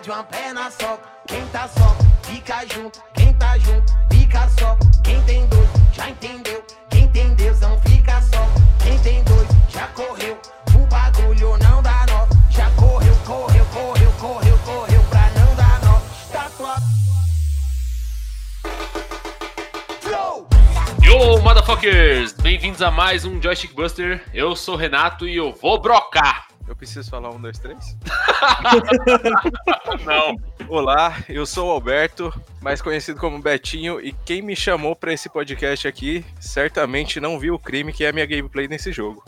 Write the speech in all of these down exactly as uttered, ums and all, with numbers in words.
de uma perna só. Quem tá só, fica junto. Quem tá junto, fica só. Quem tem dois, já entendeu. Quem tem Deus não fica só. Quem tem dois, já correu. O bagulho não dá nó. Já correu, correu, correu, correu, correu pra não dar nó. Tá tua... Flow! Yo, motherfuckers! Bem-vindos a mais um Joystick Buster. Eu sou o Renato e eu vou brocar. Eu preciso falar um, dois, três? Não. Olá, eu sou o Alberto, mais conhecido como Betinho, e quem me chamou pra esse podcast aqui certamente não viu o crime que é a minha gameplay nesse jogo.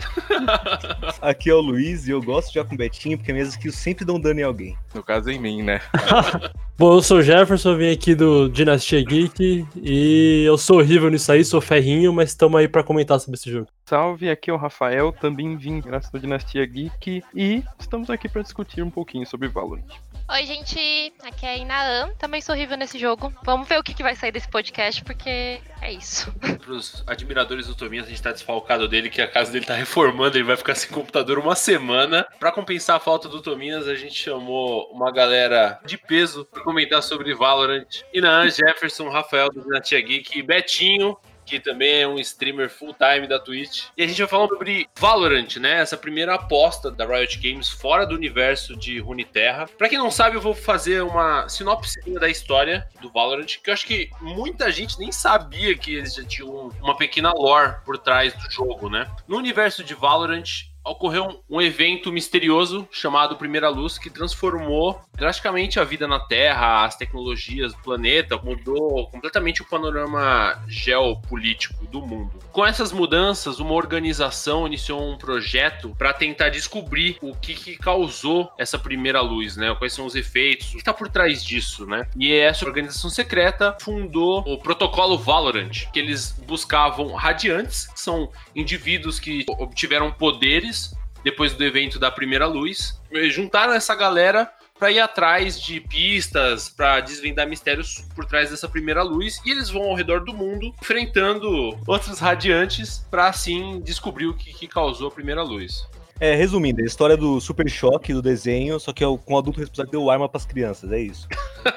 Aqui é o Luiz e eu gosto de jogar com o Betinho porque minhas skills sempre dão dano em alguém. No caso, em mim, né? Bom, eu sou o Jefferson, vim aqui do Dinastia Geek e eu sou horrível nisso aí, sou ferrinho, mas estamos aí pra comentar sobre esse jogo. Salve, aqui é o Rafael, também vim graças ao Dinastia Geek e estamos aqui para discutir um pouquinho sobre Valorant. Oi, gente, aqui é a Inaã, também sou horrível nesse jogo. Vamos ver o que, que vai sair desse podcast, porque é isso. Para os admiradores do Tominhas, a gente tá desfalcado dele, que a casa dele tá reformando, ele vai ficar sem computador uma semana. Pra compensar a falta do Tominhas, a gente chamou uma galera de peso pra comentar sobre Valorant. Inaã, Jefferson, Rafael do Dinastia Geek e Betinho, que também é um streamer full-time da Twitch. E a gente vai falar sobre Valorant, né? Essa primeira aposta da Riot Games fora do universo de Runeterra. Pra quem não sabe, eu vou fazer uma sinopse da história do Valorant, que eu acho que muita gente nem sabia que eles já tinham uma pequena lore por trás do jogo, né? No universo de Valorant, ocorreu um evento misterioso chamado Primeira Luz, que transformou drasticamente a vida na Terra, as tecnologias do planeta, mudou completamente o panorama geopolítico do mundo. Com essas mudanças, uma organização iniciou um projeto para tentar descobrir o que, que causou essa Primeira Luz, né? Quais são os efeitos, o que está por trás disso, né? E essa organização secreta fundou o protocolo Valorant, que eles buscavam radiantes, que são indivíduos que obtiveram poderes depois do evento da Primeira Luz, juntaram essa galera para ir atrás de pistas, para desvendar mistérios por trás dessa Primeira Luz, e eles vão ao redor do mundo enfrentando outros radiantes para assim descobrir o que, que causou a Primeira Luz. É, resumindo, a história do Super Choque do desenho, só que é o, com o adulto responsável que deu arma pras crianças, é isso.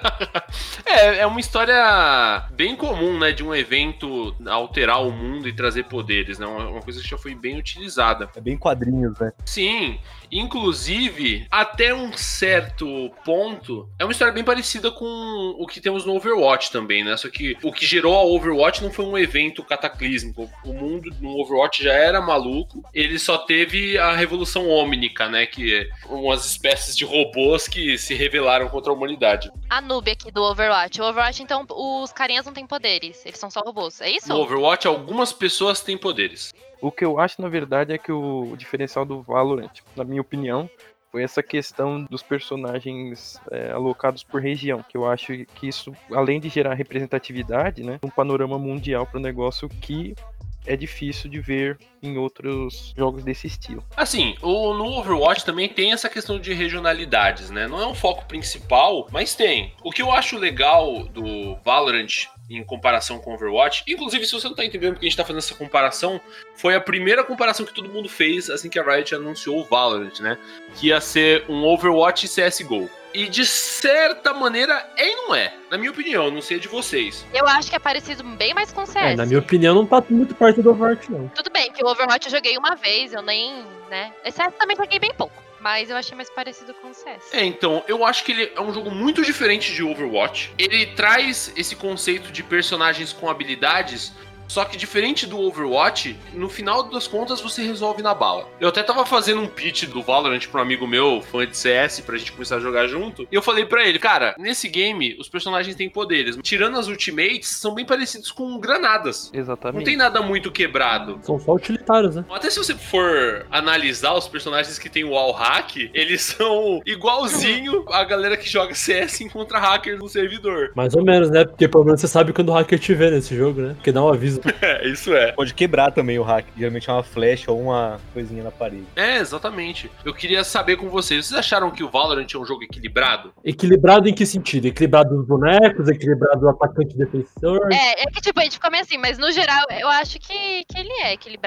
é, é uma história bem comum, né, de um evento alterar o mundo e trazer poderes, né, uma, uma coisa que já foi bem utilizada. É bem quadrinhos, né? Sim, inclusive, até um certo ponto, é uma história bem parecida com o que temos no Overwatch também, né, só que o que gerou a Overwatch não foi um evento cataclísmico, o mundo no Overwatch já era maluco, ele só teve a revolução ômnica, né, que é umas espécies de robôs que se rebelaram contra a humanidade. A noob aqui do Overwatch. O Overwatch, então, os carinhas não têm poderes, eles são só robôs, é isso? No Overwatch, algumas pessoas têm poderes. O que eu acho, na verdade, é que o diferencial do Valorant, na minha opinião, foi essa questão dos personagens é, alocados por região, que eu acho que isso, além de gerar representatividade, né, um panorama mundial para o negócio que é difícil de ver em outros jogos desse estilo. Assim, o, no Overwatch também tem essa questão de regionalidades, né? Não é um foco principal, mas tem. O que eu acho legal do Valorant em comparação com Overwatch, inclusive se você não tá entendendo porque a gente tá fazendo essa comparação, foi a primeira comparação que todo mundo fez assim que a Riot anunciou o Valorant, né? Que ia ser um Overwatch e C S G O. E de certa maneira é e não é, na minha opinião, não sei de vocês. Eu acho que é parecido bem mais com C S. É, na minha opinião não tá muito perto do Overwatch, não. Tudo bem, que o Overwatch eu joguei uma vez, eu nem, né? C S também joguei bem pouco, mas eu achei mais parecido com o C S. É, então, eu acho que ele é um jogo muito diferente de Overwatch. Ele traz esse conceito de personagens com habilidades, só que diferente do Overwatch, no final das contas você resolve na bala. Eu até tava fazendo um pitch do Valorant pra um amigo meu, fã de C S, pra gente começar a jogar junto, e eu falei pra ele, cara, nesse game os personagens têm poderes, tirando as ultimates, são bem parecidos com granadas. Exatamente. Não tem nada muito quebrado. São só utilitários, né? Até se você for analisar os personagens que tem o wall hack, eles são igualzinho a galera que joga C S encontra hackers no servidor. Mais ou menos, né? Porque pelo menos você sabe quando o hacker te vê nesse jogo, né? Porque dá um aviso. É, isso é. Pode quebrar também o hack, geralmente é uma flecha ou uma coisinha na parede. É, exatamente. Eu queria saber com vocês, vocês acharam que o Valorant é um jogo equilibrado? Equilibrado em que sentido? Equilibrado nos bonecos, equilibrado no atacante defensor? É, é que tipo, a gente ficou meio assim, mas no geral eu acho que, que ele é equilibrado.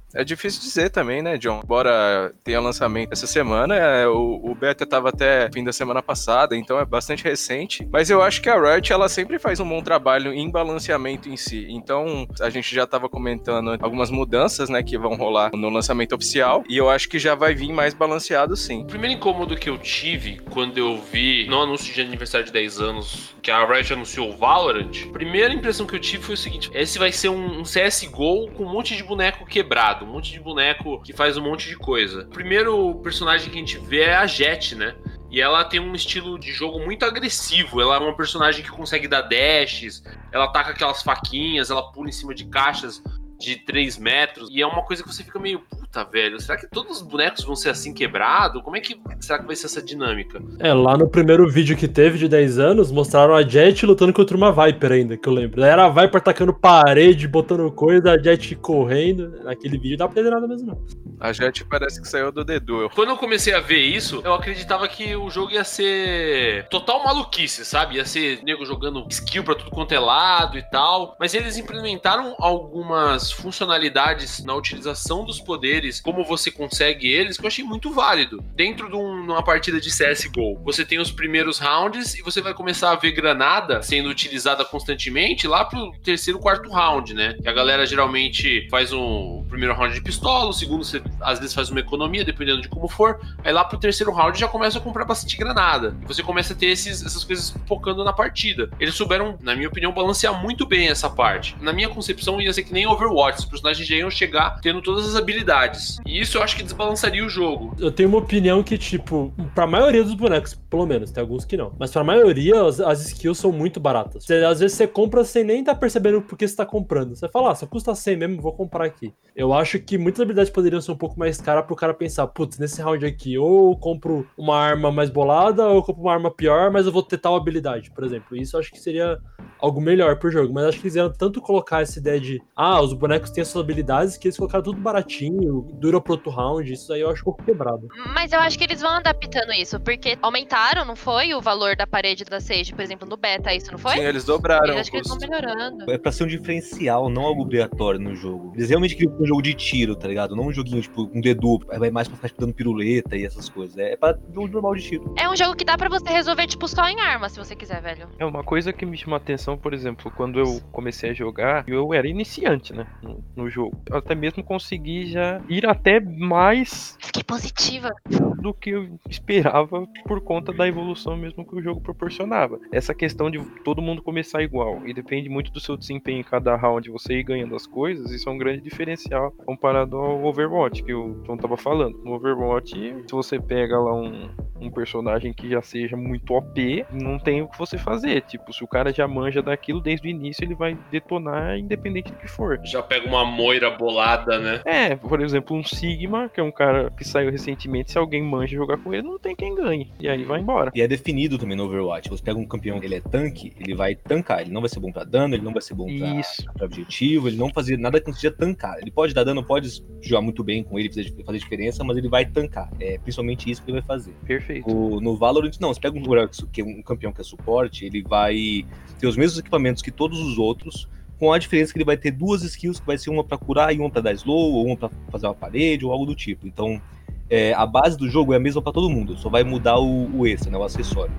É difícil dizer também, né, John? Embora tenha lançamento essa semana, é, o, o beta tava até fim da semana passada, então é bastante recente. Mas eu acho que a Riot, ela sempre faz um bom trabalho em balanceamento em si. Então, a gente já tava comentando algumas mudanças, né, que vão rolar no lançamento oficial. E eu acho que já vai vir mais balanceado, sim. O primeiro incômodo que eu tive quando eu vi no anúncio de aniversário de dez anos que a Riot anunciou o Valorant, a primeira impressão que eu tive foi o seguinte: esse vai ser um, um C S G O com um monte de boneco quebrado, um monte de boneco que faz um monte de coisa. O primeiro personagem que a gente vê é a Jett, né? E ela tem um estilo de jogo muito agressivo. Ela é uma personagem que consegue dar dashes, ela ataca aquelas faquinhas, ela pula em cima de caixas de três metros, e é uma coisa que você fica meio, puta, velho, será que todos os bonecos vão ser assim quebrados? Como é que, será que vai ser essa dinâmica? É, lá no primeiro vídeo que teve de dez anos, mostraram a Jett lutando contra uma Viper ainda, que eu lembro. Daí era a Viper atacando parede, botando coisa, a Jett correndo. Naquele vídeo dá pra entender nada mesmo, não. A Jett parece que saiu do The Duel. Quando eu comecei a ver isso, eu acreditava que o jogo ia ser total maluquice, sabe? Ia ser nego jogando skill pra tudo quanto é lado e tal. Mas eles implementaram algumas funcionalidades na utilização dos poderes, como você consegue eles, que eu achei muito válido. Dentro de um, uma partida de C S G O, você tem os primeiros rounds e você vai começar a ver granada sendo utilizada constantemente lá pro terceiro, quarto round, né? Que a galera geralmente faz um, o primeiro round de pistola, o segundo você às vezes faz uma economia, dependendo de como for. Aí lá pro terceiro round já começa a comprar bastante granada. E você começa a ter esses, essas coisas focando na partida. Eles souberam, na minha opinião, balancear muito bem essa parte. Na minha concepção, ia ser que nem Overwatch. Os personagens já iam chegar tendo todas as habilidades. E isso eu acho que desbalançaria o jogo. Eu tenho uma opinião que, tipo, pra maioria dos bonecos, pelo menos, tem alguns que não, mas pra maioria, as, as skills são muito baratas. Você, às vezes você compra sem nem tá percebendo por que você tá comprando. Você fala, ah, só custa cem mesmo, vou comprar aqui. Eu acho que muitas habilidades poderiam ser um pouco mais caras pro cara pensar, putz, nesse round aqui, ou eu compro uma arma mais bolada, ou eu compro uma arma pior, mas eu vou ter tal habilidade, por exemplo. Isso eu acho que seria algo melhor pro jogo, mas acho que eles iam tanto colocar essa ideia de, ah, os bonecos têm suas habilidades, que eles colocaram tudo baratinho, dura pro outro round, isso aí eu acho um pouco quebrado. Mas eu acho que eles vão adaptando isso, porque aumentaram, não foi, o valor da parede da Sage, por exemplo, no beta, isso não foi? Sim, eles dobraram. Eu acho que eles vão melhorando. É pra ser um diferencial, não algo obrigatório no jogo. Eles realmente queriam um jogo de tiro, tá ligado? Não um joguinho, tipo, um dedo, vai mais pra ficar dando piruleta e essas coisas. É pra um jogo normal de tiro. É um jogo que dá pra você resolver, tipo, só em arma, se você quiser, velho. É uma coisa que me chama a atenção, por exemplo, quando eu comecei a jogar, eu era iniciante, né, no, no jogo. Eu até mesmo consegui já ir até mais... Fiquei positiva. ...do que eu esperava por conta da evolução mesmo que o jogo proporcionava. Essa questão de todo mundo começar igual, e depende muito do seu desempenho em cada round, você ir ganhando as coisas, isso é um grande diferencial comparado ao Overwatch, que o Tom tava falando. No Overwatch, se você pega lá um, um personagem que já seja muito O P, não tem o que você fazer. Tipo, se o cara já manja daquilo desde o início, ele vai detonar independente do que for. Já pega uma moira bolada, né? É, por exemplo, um Sigma, que é um cara que saiu recentemente, se alguém manja jogar com ele, não tem quem ganhe. E aí vai embora. E é definido também no Overwatch. Você pega um campeão, ele é tanque, ele vai tancar. Ele não vai ser bom pra dano, ele não vai ser bom pra, pra objetivo, ele não fazer nada que não seja tancar. Ele pode dar dano, pode jogar muito bem com ele, fazer, fazer diferença, mas ele vai tancar. É principalmente isso que ele vai fazer. Perfeito. O, no Valorant, não. Você pega um, que é um campeão que é suporte, ele vai ter os mesmos equipamentos que todos os outros, com a diferença que ele vai ter duas skills, que vai ser uma pra curar e uma pra dar slow, ou uma pra fazer uma parede, ou algo do tipo. Então, é, a base do jogo é a mesma pra todo mundo, só vai mudar o, o extra, né, o acessório.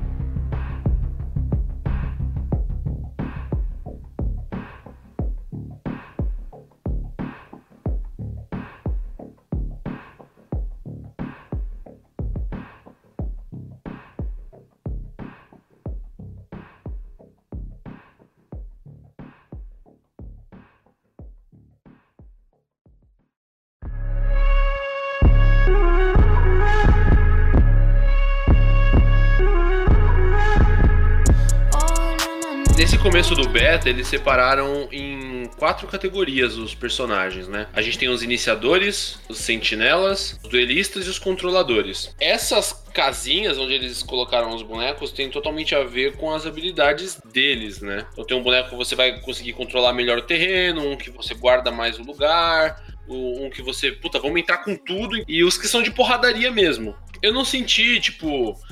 Nesse começo do beta, eles separaram em quatro categorias os personagens, né? A gente tem os iniciadores, os sentinelas, os duelistas e os controladores. Essas casinhas onde eles colocaram os bonecos tem totalmente a ver com as habilidades deles, né? Então tem um boneco que você vai conseguir controlar melhor o terreno, um que você guarda mais o lugar, um que você, puta, vamos entrar com tudo, e os que são de porradaria mesmo. Eu não senti, tipo,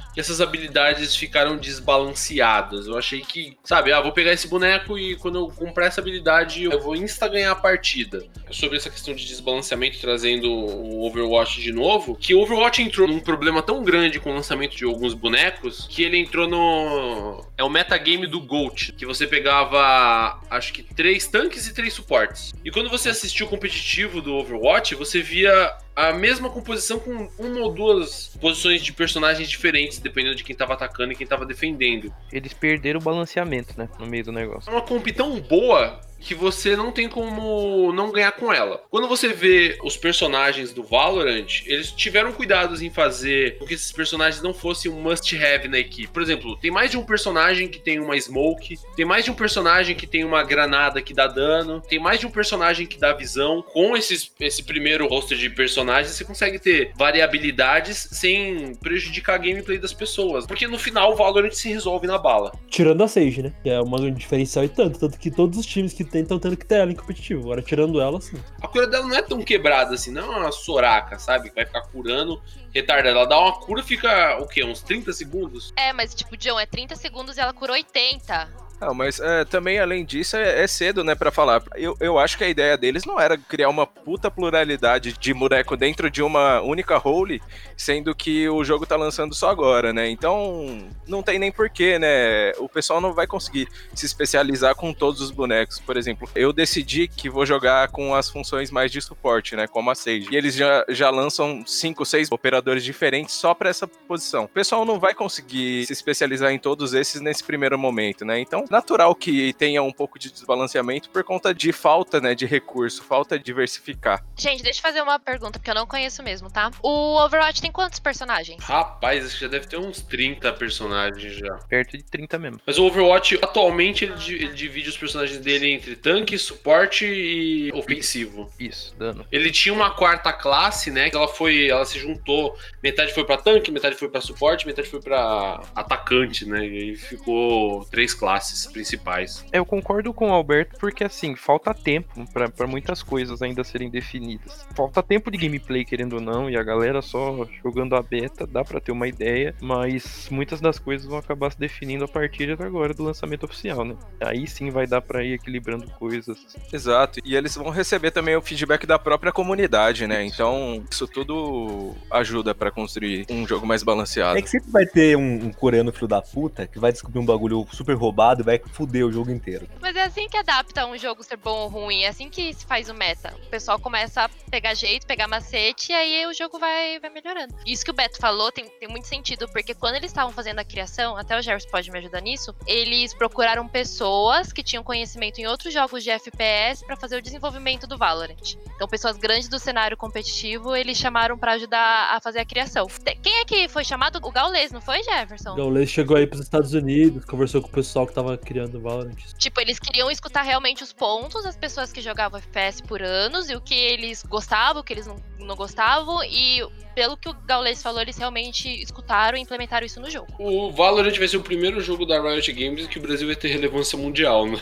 que essas habilidades ficaram desbalanceadas. Eu achei que, sabe, ah, vou pegar esse boneco e quando eu comprar essa habilidade eu vou insta ganhar a partida. Sobre essa questão de desbalanceamento, trazendo o Overwatch de novo, que o Overwatch entrou num problema tão grande com o lançamento de alguns bonecos, que ele entrou no... é o metagame do GOAT, que você pegava, acho que, três tanques e três suportes. E quando você assistiu o competitivo do Overwatch, você via a mesma composição com uma ou duas posições de personagens diferentes, dependendo de quem tava atacando e quem tava defendendo. Eles perderam o balanceamento, né, no meio do negócio. É uma comp tão boa que você não tem como não ganhar com ela. Quando você vê os personagens do Valorant, eles tiveram cuidados em fazer com que esses personagens não fossem um must-have na equipe. Por exemplo, tem mais de um personagem que tem uma smoke, tem mais de um personagem que tem uma granada que dá dano, tem mais de um personagem que dá visão. Com esses, esse primeiro roster de personagens, você consegue ter variabilidades sem prejudicar a gameplay das pessoas. Porque no final, o Valorant se resolve na bala. Tirando a Sage, né? Que é uma diferencial e tanto. Tanto que todos os times que tem estão tendo que ter ela em competitivo. Agora, tirando ela, sim. A cura dela não é tão quebrada assim, não é uma Soraka, sabe? Que vai ficar curando retardada. Ela dá uma cura e fica, o quê? Uns trinta segundos? É, mas tipo, John, é trinta segundos e ela cura oitenta. Não, mas é, também, além disso, é, é cedo, né, pra falar. Eu, eu acho que a ideia deles não era criar uma puta pluralidade de boneco dentro de uma única role, sendo que o jogo tá lançando só agora, né? Então, não tem nem porquê, né? O pessoal não vai conseguir se especializar com todos os bonecos. Por exemplo, eu decidi que vou jogar com as funções mais de suporte, né, como a Sage. E eles já, já lançam cinco, seis operadores diferentes só pra essa posição. O pessoal não vai conseguir se especializar em todos esses nesse primeiro momento, né? Então, natural que tenha um pouco de desbalanceamento por conta de falta, né, de recurso, falta de diversificar. Gente, deixa eu fazer uma pergunta, porque eu não conheço mesmo, tá? O Overwatch tem quantos personagens? Rapaz, acho que já deve ter uns trinta personagens já. Perto de trinta mesmo. Mas o Overwatch, atualmente, ele, ele divide os personagens dele entre tanque, suporte e ofensivo. Isso, dano. Ele tinha uma quarta classe, né, que ela foi, ela se juntou, metade foi pra tanque, metade foi pra suporte, metade foi pra atacante, né, e aí ficou três classes principais. Eu concordo com o Alberto porque, assim, falta tempo pra, pra muitas coisas ainda serem definidas. Falta tempo de gameplay, querendo ou não, e a galera só jogando a beta, dá pra ter uma ideia, mas muitas das coisas vão acabar se definindo a partir de agora do lançamento oficial, né? Aí sim vai dar pra ir equilibrando coisas. Exato, e eles vão receber também o feedback da própria comunidade, né? Então, isso tudo ajuda pra construir um jogo mais balanceado. É que sempre vai ter um, um coreano filho da puta que vai descobrir um bagulho super roubado e vai fuder o jogo inteiro. Mas é assim que adapta um jogo ser bom ou ruim, é assim que se faz o meta. O pessoal começa a pegar jeito, pegar macete, e aí o jogo vai, vai melhorando. Isso que o Beto falou tem, tem muito sentido, porque quando eles estavam fazendo a criação, até o Gerson pode me ajudar nisso, eles procuraram pessoas que tinham conhecimento em outros jogos de F P S pra fazer o desenvolvimento do Valorant. Então pessoas grandes do cenário competitivo, eles chamaram pra ajudar a fazer a criação. Quem é que foi chamado? O Gaules, não foi, Jefferson? O Gaules chegou aí pros Estados Unidos, conversou com o pessoal que tava criando Valorant. Tipo, eles queriam escutar realmente os pontos das pessoas que jogavam F P S por anos e o que eles gostavam, o que eles não, não gostavam, e pelo que o Gaules falou, eles realmente escutaram e implementaram isso no jogo. O Valorant vai ser o primeiro jogo da Riot Games que o Brasil vai ter relevância mundial, né?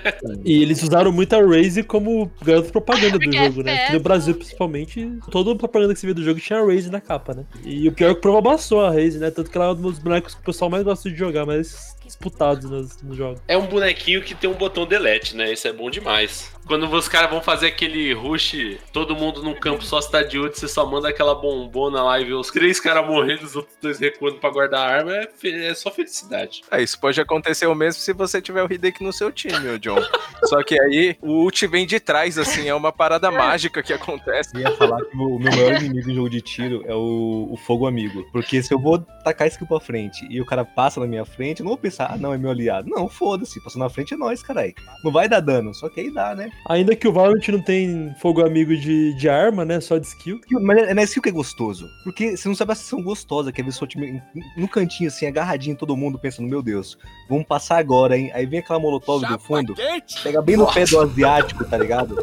E eles usaram muito a Raze como garoto propaganda do jogo, é né? Aqui no Brasil, principalmente, toda a propaganda que você vê do jogo tinha a Raze na capa, né? E o pior é que o Prova abaçou a Raze, né? Tanto que ela é um dos bonecos que o pessoal mais gosta de jogar, mas disputados nos, nos jogos. É um bonequinho que tem um botão delete, né? Isso é bom demais. Quando os caras vão fazer aquele rush, todo mundo num campo só cidade oito, você só manda aquela bombona lá e vê os três caras morrendo, os outros dois recuando pra guardar a arma, é, fe- é só felicidade. É, isso pode acontecer o mesmo se você tiver o Hideki no seu time, ô John. Só que aí o ult vem de trás, assim, é uma parada mágica que acontece. Eu ia falar que o meu maior inimigo em jogo de tiro é o, o fogo amigo. Porque se eu vou tacar skill pra frente e o cara passa na minha frente, eu não vou pensar, ah, não, é meu aliado. Não, foda-se, passou na frente é nóis, caralho. Não vai dar dano, só que aí dá, né? Ainda que o Valorant não tem fogo amigo de, de arma, né? Só de skill. Mas é na skill que é gostoso. Porque você não sabe a sensação gostosa, que é ver seu time no cantinho, assim, agarradinho, todo mundo pensando, meu Deus, vamos passar agora, hein? Aí vem aquela molotov do fundo, pega bem no pé do asiático, tá ligado?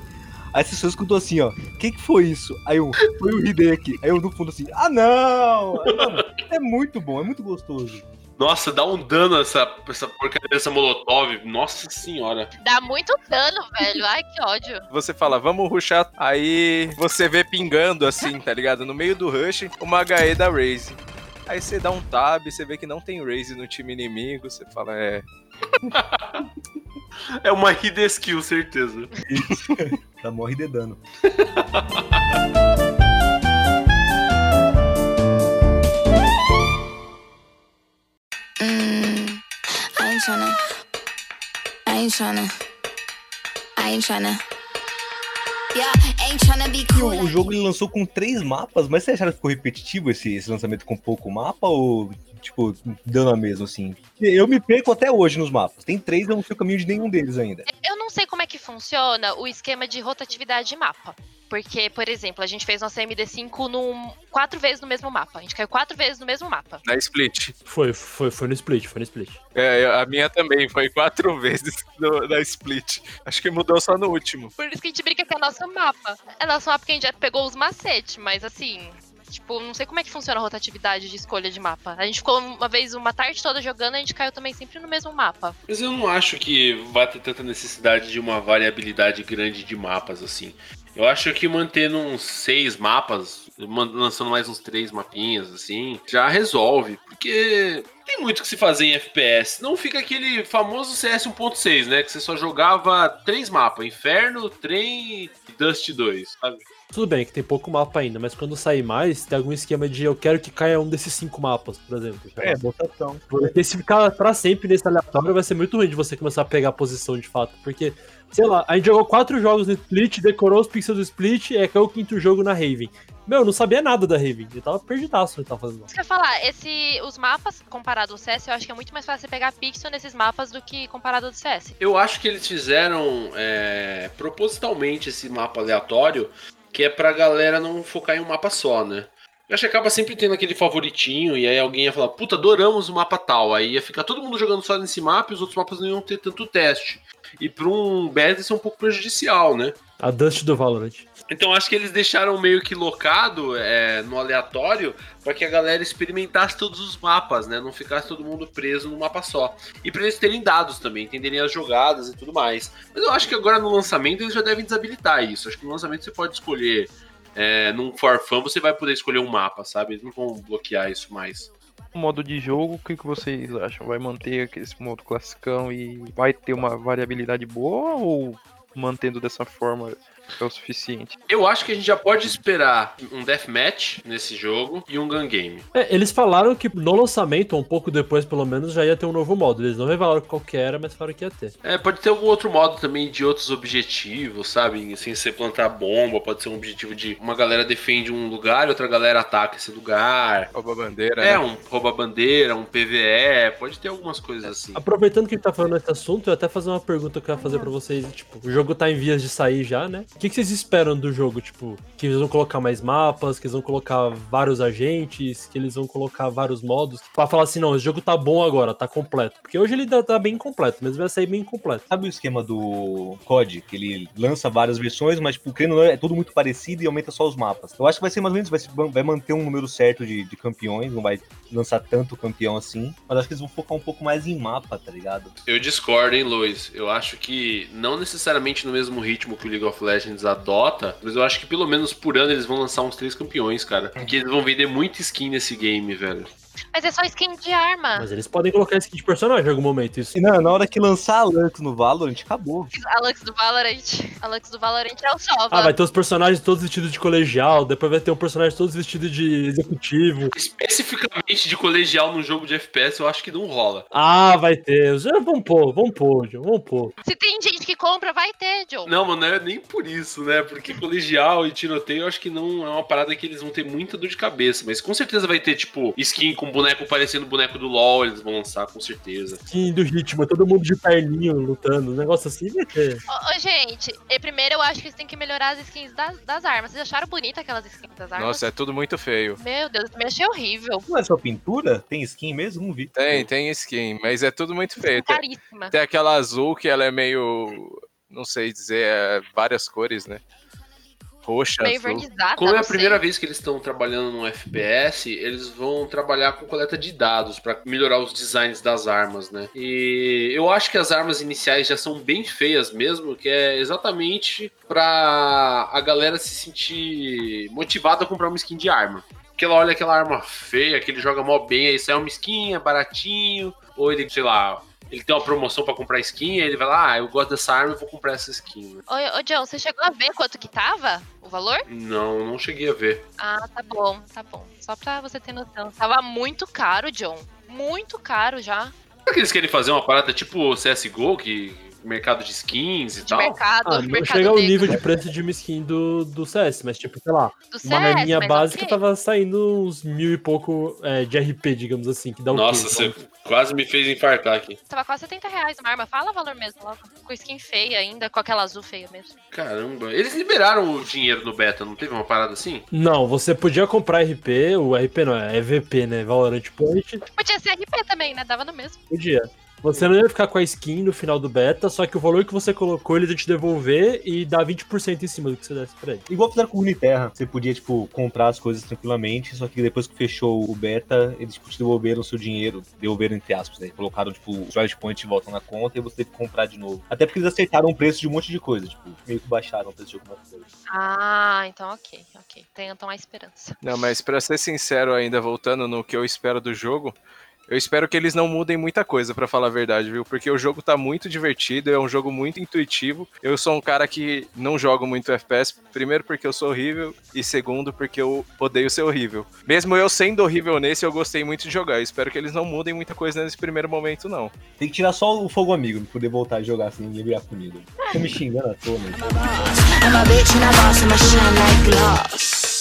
Aí você só escutou assim, ó, o que que foi isso? Aí eu, foi o Hideki. Aí eu no fundo assim, ah não! Aí, mano, é muito bom, é muito gostoso. Nossa, dá um dano essa, essa porcaria dessa molotov. Nossa senhora. Dá muito dano, velho. Ai, que ódio. Você fala, vamos rushar, aí você vê pingando assim, tá ligado? No meio do rush, uma H E da Raze. Aí você dá um tab, você vê que não tem Raze no time inimigo, você fala, é... É uma hide skill, certeza. Tá morre de dano. Mm, I ain't tryna. I ain't tryna. I ain't tryna. Yeah, ain't tryna be E cool. o, o jogo ele lançou com três mapas, mas você acharam que ficou repetitivo esse, esse lançamento com pouco mapa ou, tipo, deu na mesma, assim? Eu me perco até hoje nos mapas. Tem três, eu não sei o caminho de nenhum deles ainda. Eu não sei como é que funciona o esquema de rotatividade de mapa. Porque, por exemplo, a gente fez nossa M D cinco num, quatro vezes no mesmo mapa. A gente caiu quatro vezes no mesmo mapa. Na split. Foi, foi, foi no split, foi no split. É, a minha também, foi quatro vezes no, na split. Acho que mudou só no último. Por isso que a gente brinca que é nosso mapa. É nosso mapa que a gente já pegou os macetes, mas assim... Tipo, não sei como é que funciona a rotatividade de escolha de mapa. A gente ficou uma vez, uma tarde toda jogando, a gente caiu também sempre no mesmo mapa. Mas eu não acho que vai ter tanta necessidade de uma variabilidade grande de mapas, assim. Eu acho que mantendo uns seis mapas, lançando mais uns três mapinhas, assim, já resolve. Porque tem muito que se fazer em F P S. Não fica aquele famoso C S um ponto seis, né? Que você só jogava três mapas. Inferno, Trem e Dust dois, sabe? Tudo bem que tem pouco mapa ainda, mas quando sair mais, tem algum esquema de eu quero que caia um desses cinco mapas, por exemplo. É, votação. Porque se ficar pra sempre nesse aleatório, vai ser muito ruim de você começar a pegar a posição de fato. Porque, sei lá, a gente jogou quatro jogos no Split, decorou os pixels do Split, e é caiu o quinto jogo na Raven. Meu, eu não sabia nada da Raven. Ele tava perdidaço ele tava fazendo. Isso que eu ia falar, esse, os mapas, comparado ao C S, eu acho que é muito mais fácil você pegar pixel nesses mapas do que comparado ao do C S. Eu acho que eles fizeram é, propositalmente esse mapa aleatório, que é pra galera não focar em um mapa só, né? Eu acho que acaba sempre tendo aquele favoritinho, e aí alguém ia falar, puta, adoramos o mapa tal. Aí ia ficar todo mundo jogando só nesse mapa e os outros mapas não iam ter tanto teste. E pra um beta isso é um pouco prejudicial, né? A Dust do Valorant. Então acho que eles deixaram meio que locado é, no aleatório para que a galera experimentasse todos os mapas, né? Não ficasse todo mundo preso num mapa só. E para eles terem dados também, entenderem as jogadas e tudo mais. Mas eu acho que agora no lançamento eles já devem desabilitar isso. Acho que no lançamento você pode escolher, é, num For Fun você vai poder escolher um mapa, sabe? Eles não vão bloquear isso mais. O modo de jogo, o que, que vocês acham? Vai manter esse modo classicão e vai ter uma variabilidade boa ou mantendo dessa forma é o suficiente? Eu acho que a gente já pode esperar um deathmatch nesse jogo e um gun game. É, eles falaram que no lançamento, ou um pouco depois pelo menos, já ia ter um novo modo. Eles não revelaram qual que era, mas falaram que ia ter. É, pode ter algum outro modo também de outros objetivos, sabe? Sem ser plantar bomba, pode ser um objetivo de uma galera defende um lugar e outra galera ataca esse lugar. Rouba bandeira, É, né? um rouba bandeira, um P V E, pode ter algumas coisas assim. Aproveitando que a gente tá falando desse assunto, eu ia até fazer uma pergunta que eu ia fazer pra vocês. Tipo, o jogo tá em vias de sair já, né? O que, que vocês esperam do jogo? Tipo, que eles vão colocar mais mapas, que eles vão colocar vários agentes, que eles vão colocar vários modos, pra falar assim, não, esse jogo tá bom agora, tá completo. Porque hoje ele tá bem completo, mas vai sair bem completo. Sabe o esquema do C O D? Que ele lança várias versões, mas, tipo, querendo ou não, é tudo muito parecido e aumenta só os mapas. Eu acho que vai ser mais ou menos, vai, ser, vai manter um número certo de, de campeões, não vai lançar tanto campeão assim, mas acho que eles vão focar um pouco mais em mapa, tá ligado? Eu discordo, hein, Luiz? Eu acho que não necessariamente no mesmo ritmo que o League of Legends adota, mas eu acho que pelo menos por ano eles vão lançar uns três campeões, cara. Porque eles vão vender muita skin nesse game, velho. Mas é só skin de arma. Mas eles podem colocar skin de personagem em algum momento. Isso. E não, na hora que lançar a Lux no Valorant, acabou. A Lux do Valorant. A Lux do Valorant é o Sova. Ah, vai ter os personagens todos vestidos de colegial, depois vai ter um personagem todos vestido de executivo. Especificamente de colegial num jogo de F P S, eu acho que não rola. Ah, vai ter. Vamos pôr, vamos pôr, John, vamos pôr. Se tem gente que compra, vai ter, John. Não, mano, não é nem por isso, né? Porque colegial e tiroteio eu acho que não é uma parada que eles vão ter muita dor de cabeça. Mas com certeza vai ter, tipo, skin com boneco parecendo boneco do LoL, eles vão lançar, com certeza. Skin do ritmo, todo mundo de perninho lutando, um negócio assim vai ter. Ô, ô, gente, e primeiro eu acho que eles têm que melhorar as skins das, das armas. Vocês acharam bonita aquelas skins das armas? Nossa, é tudo muito feio. Meu Deus, eu também achei horrível. Não é só pintura? Tem skin mesmo? Não vi. Tem, tem skin, mas é tudo muito feio. Tem, Caríssima. tem aquela azul que ela é meio, não sei dizer, é várias cores, né? Roxa, Meio azul. vernizada, Como é não a primeira sei. vez que eles estão trabalhando no F P S, eles vão trabalhar com coleta de dados para melhorar os designs das armas, né? E eu acho que as armas iniciais já são bem feias mesmo, que é exatamente pra a galera se sentir motivada a comprar uma skin de arma. Porque ela olha aquela arma feia, que ele joga mó bem, aí sai uma skin, é baratinho, ou ele, sei lá, ele tem uma promoção pra comprar skin, aí ele vai lá, ah, eu gosto dessa arma, eu vou comprar essa skin. Né? Ô, ô, John, você chegou a ver quanto que tava o valor? Não, não cheguei a ver. Ah, tá bom, tá bom. Só pra você ter noção. Tava muito caro, John. Muito caro já. Será que eles querem fazer uma parada tipo C S G O, que mercado de skins e De tal? mercado, Ah, não mercado chega ao negro. nível de preço de uma skin do, do C S, mas tipo, sei lá, Do uma C S, arminha mas básica ok. tava saindo uns mil e pouco é, de R P, digamos assim, que dá o Nossa, quê? você quase me fez infartar aqui. Tava quase setenta reais uma arma. Fala o valor mesmo, logo. Com skin feia ainda, com aquela azul feia mesmo. Caramba, eles liberaram o dinheiro no beta, não teve uma parada assim? Não, você podia comprar R P, o R P não, é E V P, né? Valorant Point, Podia ser R P também, né? Dava no mesmo. podia. Você não ia ficar com a skin no final do beta, só que o valor que você colocou, eles iam te devolver e dar vinte por cento em cima do que você desse pra ele. Igual fizeram com o Runeterra. Você podia, tipo, comprar as coisas tranquilamente, só que depois que fechou o beta, eles tipo, te devolveram o seu dinheiro. Devolveram, entre aspas, né? Colocaram, tipo, os Riot Points de volta na conta e você teve que comprar de novo. Até porque eles acertaram o preço de um monte de coisa, tipo, meio que baixaram o preço de algumas coisas. Ah, então ok, ok. Tem então a esperança. Não, mas pra ser sincero ainda, voltando no que eu espero do jogo, eu espero que eles não mudem muita coisa, pra falar a verdade, viu? Porque o jogo tá muito divertido, é um jogo muito intuitivo. Eu sou um cara que não jogo muito F P S, primeiro porque eu sou horrível, e segundo porque eu odeio ser horrível. Mesmo eu sendo horrível nesse, eu gostei muito de jogar. Eu espero que eles não mudem muita coisa nesse primeiro momento, não. Tem que tirar só o fogo amigo pra poder voltar a jogar sem ninguém virar comigo. Tô me xingando à toa, mano. I'm a bitch and a boss, I'ma shine like glass.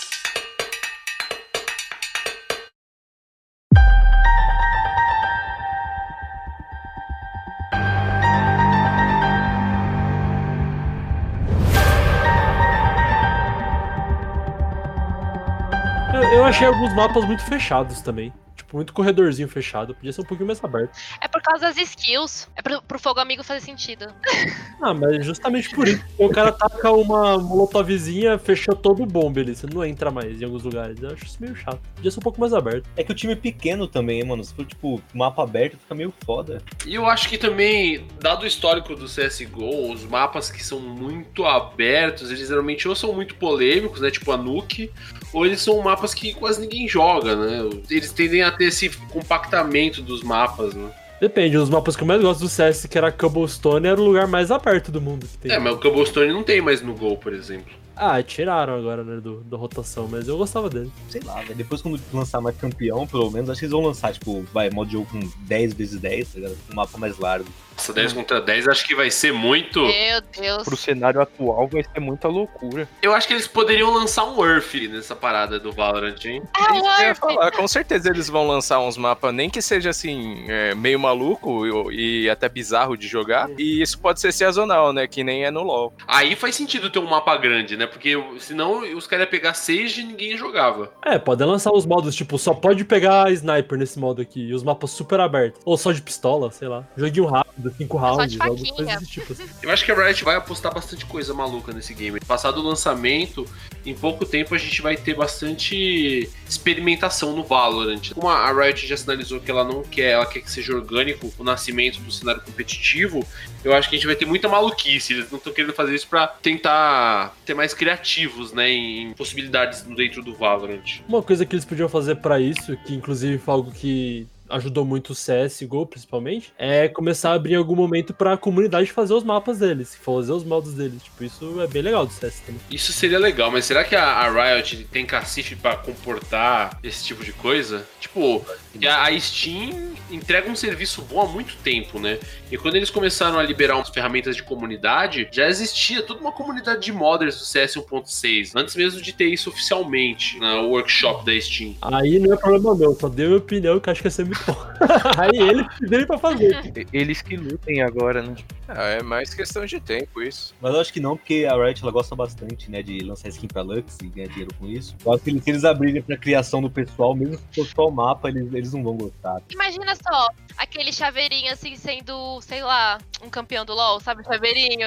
Eu, eu achei alguns mapas muito fechados também. Tipo, muito corredorzinho fechado. Podia ser um pouquinho mais aberto. É por causa das skills. É pro, pro fogo amigo fazer sentido. Ah, mas justamente por isso. O cara taca uma molotovzinha, fecha todo o bombe ali. Você não entra mais em alguns lugares. Eu acho isso meio chato. Podia ser um pouco mais aberto. É que o time é pequeno também, hein, mano. Se for, tipo, mapa aberto, fica meio foda. E eu acho que também, dado o histórico do C S G O, os mapas que são muito abertos, eles geralmente ou são muito polêmicos, né? Tipo a Nuke, ou eles são mapas que quase ninguém joga, né? Eles tendem a ter esse compactamento dos mapas, né? Depende, os mapas que eu mais gosto do C S, que era Cobblestone, era o lugar mais aberto do mundo que tem. É, mas o Cobblestone não tem mais no Gol, por exemplo. Ah, tiraram agora, né, do, da rotação, mas eu gostava dele. Sei lá, velho. Depois quando lançar mais campeão, pelo menos, acho que eles vão lançar, tipo, vai, modo de jogo com dez vezes dez, tá ligado? Um mapa mais largo. Essa dez contra dez acho que vai ser muito... Meu Deus. Pro cenário atual vai ser muita loucura. Eu acho que eles poderiam lançar um Earth nessa parada do Valorant, hein? É Isso o que eu ia Earth. falar, com certeza eles vão lançar uns mapas, nem que seja assim, é, meio maluco e, e até bizarro de jogar. E isso pode ser sazonal, né? Que nem é no LoL. Aí faz sentido ter um mapa grande, né? Porque senão os caras iam pegar seis e ninguém jogava. É, podem lançar os modos, tipo, só pode pegar sniper nesse modo aqui, e os mapas super abertos. Ou só de pistola, sei lá. Joguinho rápido, cinco rounds, de alguma faquinha. coisa desse tipo assim. Eu acho que a Riot vai apostar bastante coisa maluca nesse game. Passado o lançamento, em pouco tempo a gente vai ter bastante experimentação no Valorant. Como a Riot já sinalizou que ela não quer, ela quer que seja orgânico o nascimento do cenário competitivo, eu acho que a gente vai ter muita maluquice. Eles não estão querendo fazer isso pra tentar ter mais criativos, né, em possibilidades dentro do Valorant. Uma coisa que eles podiam fazer pra isso, que inclusive foi algo que ajudou muito o C S G O, principalmente, é começar a abrir em algum momento pra comunidade fazer os mapas deles, fazer os modos deles. Tipo, isso é bem legal do C S também. Isso seria legal, mas será que a, a Riot tem cacife pra comportar esse tipo de coisa? Tipo, a, a Steam entrega um serviço bom há muito tempo, né? E quando eles começaram a liberar umas ferramentas de comunidade, já existia toda uma comunidade de modders do C S um ponto seis, antes mesmo de ter isso oficialmente no workshop da Steam. Aí não é problema meu, só dei minha opinião que acho que ia ser muito bom. Aí eles pediram pra fazer. E- Eles que lutem agora, né? Ah, é mais questão de tempo isso. Mas eu acho que não, porque a Riot ela gosta bastante, né, de lançar skin pra Lux e ganhar dinheiro com isso. Eu acho que eles- se eles abrirem pra criação do pessoal, mesmo se for só o mapa, eles, eles não vão gostar. Imagina só, aquele chaveirinho assim sendo, sei lá, um campeão do LoL, sabe? Chaveirinho.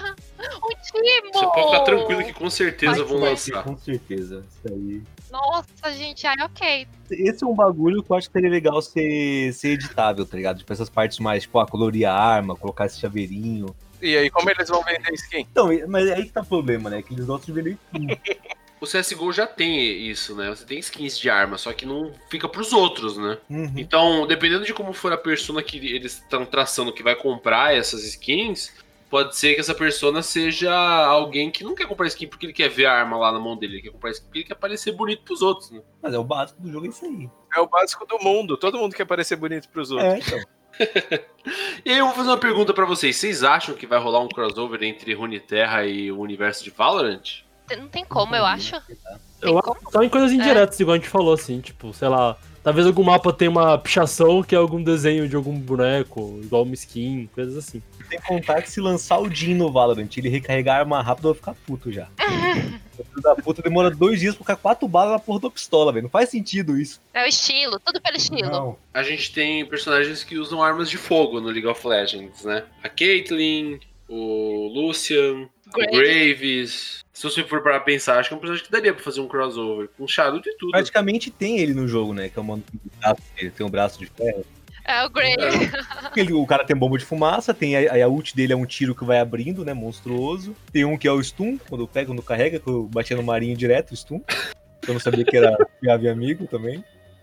um Timo! Você pode ficar tranquilo que com certeza Vai vão ser. lançar. Com certeza, isso aí. Nossa, gente, ai, ok. Esse é um bagulho que eu acho que seria legal ser, ser editável, tá ligado? Tipo, essas partes mais, tipo, ah, colorir a arma, colocar esse chaveirinho. E aí, como eles vão vender skin? Então, mas aí que tá o problema, né? Que eles gostam de vender skin. O C S G O já tem isso, né? Você tem skins de arma, só que não fica pros outros, né? Uhum. Então, dependendo de como for a persona que eles estão traçando que vai comprar essas skins, pode ser que essa persona seja alguém que não quer comprar skin porque ele quer ver a arma lá na mão dele, ele quer comprar skin porque ele quer parecer bonito pros outros, né? Mas é o básico do jogo, é isso aí. É o básico do mundo, todo mundo quer parecer bonito pros outros. É, então. E aí eu vou fazer uma pergunta pra vocês. Vocês acham que vai rolar um crossover entre Runeterra e o universo de Valorant? Não tem como, eu acho. Eu acho que só em coisas indiretas, igual a gente falou, assim, tipo, sei lá, talvez algum mapa tenha uma pichação que é algum desenho de algum boneco, igual uma skin, coisas assim. Tem que contar que se lançar o Jhin no Valorant, ele recarregar a arma rápido, vai ficar puto já. O filho da puta demora dois dias pra ficar quatro balas na porra da pistola, velho. Não faz sentido isso. É o estilo, tudo pelo estilo. Não. A gente tem personagens que usam armas de fogo no League of Legends, né? A Caitlyn, o Lucian, Graves. o Graves. Se você for para pensar, acho que é um personagem que daria pra fazer um crossover, com charuto e tudo. Praticamente tem ele no jogo, né? Que é o mano que ele tem um braço de ferro. É o Grey. Ele, o cara tem bomba de fumaça, tem a, a ult dele é um tiro que vai abrindo, né? Monstruoso. Tem um que é o stun, quando pega, quando carrega, que eu batia no marinho direto, stun. Eu não sabia que era Piave amigo também.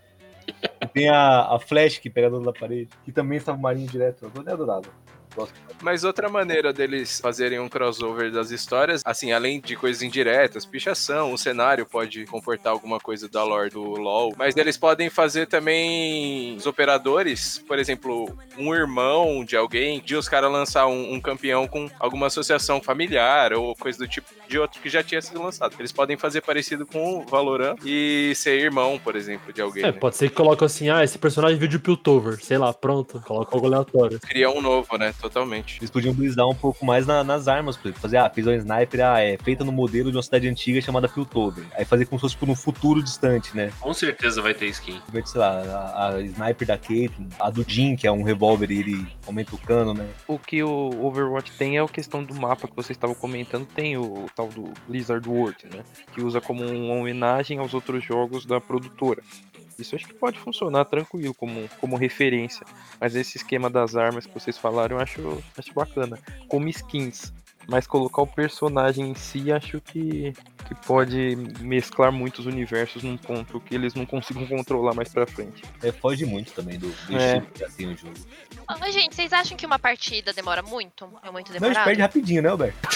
E tem a, a flash que pega dentro da parede, que também estava marinho direto. Eu adorava. Gosto. Mas outra maneira deles fazerem um crossover das histórias, assim, além de coisas indiretas, pichação, o cenário pode comportar alguma coisa da lore do LoL, mas eles podem fazer também os operadores, por exemplo, um irmão de alguém, de os caras lançar um, um campeão com alguma associação familiar ou coisa do tipo de outro que já tinha sido lançado. Eles podem fazer parecido com o Valorant e ser irmão, por exemplo, de alguém. É, né? pode ser que coloque assim, ah, esse personagem veio de Piltover, sei lá, pronto, coloca algo aleatório. Cria um novo, né? Totalmente. Eles podiam brisar um pouco mais na, nas armas, por exemplo. Fazer, ah, fez uma sniper, ah, é feita no modelo de uma cidade antiga chamada Piltover. Aí fazer como se fosse tipo, no futuro distante, né? Com certeza vai ter skin. Sei lá, a, a sniper da Caitlyn, a do Jhin, que é um revólver e ele aumenta o cano, né? O que o Overwatch tem é a questão do mapa que vocês estavam comentando, tem o tal do Blizzard World, né? Que usa como uma homenagem aos outros jogos da produtora. Isso acho que pode funcionar tranquilo como, como referência. Mas esse esquema das armas que vocês falaram eu acho, acho bacana. Como skins. Mas colocar o personagem em si acho que, que pode mesclar muitos universos num ponto que eles não consigam controlar mais pra frente. É, foge muito também do, do É. estilo que já tem o jogo. Ô, gente, vocês acham que uma partida demora muito? É muito Não, a gente demorado? perde rapidinho, né, Alberto?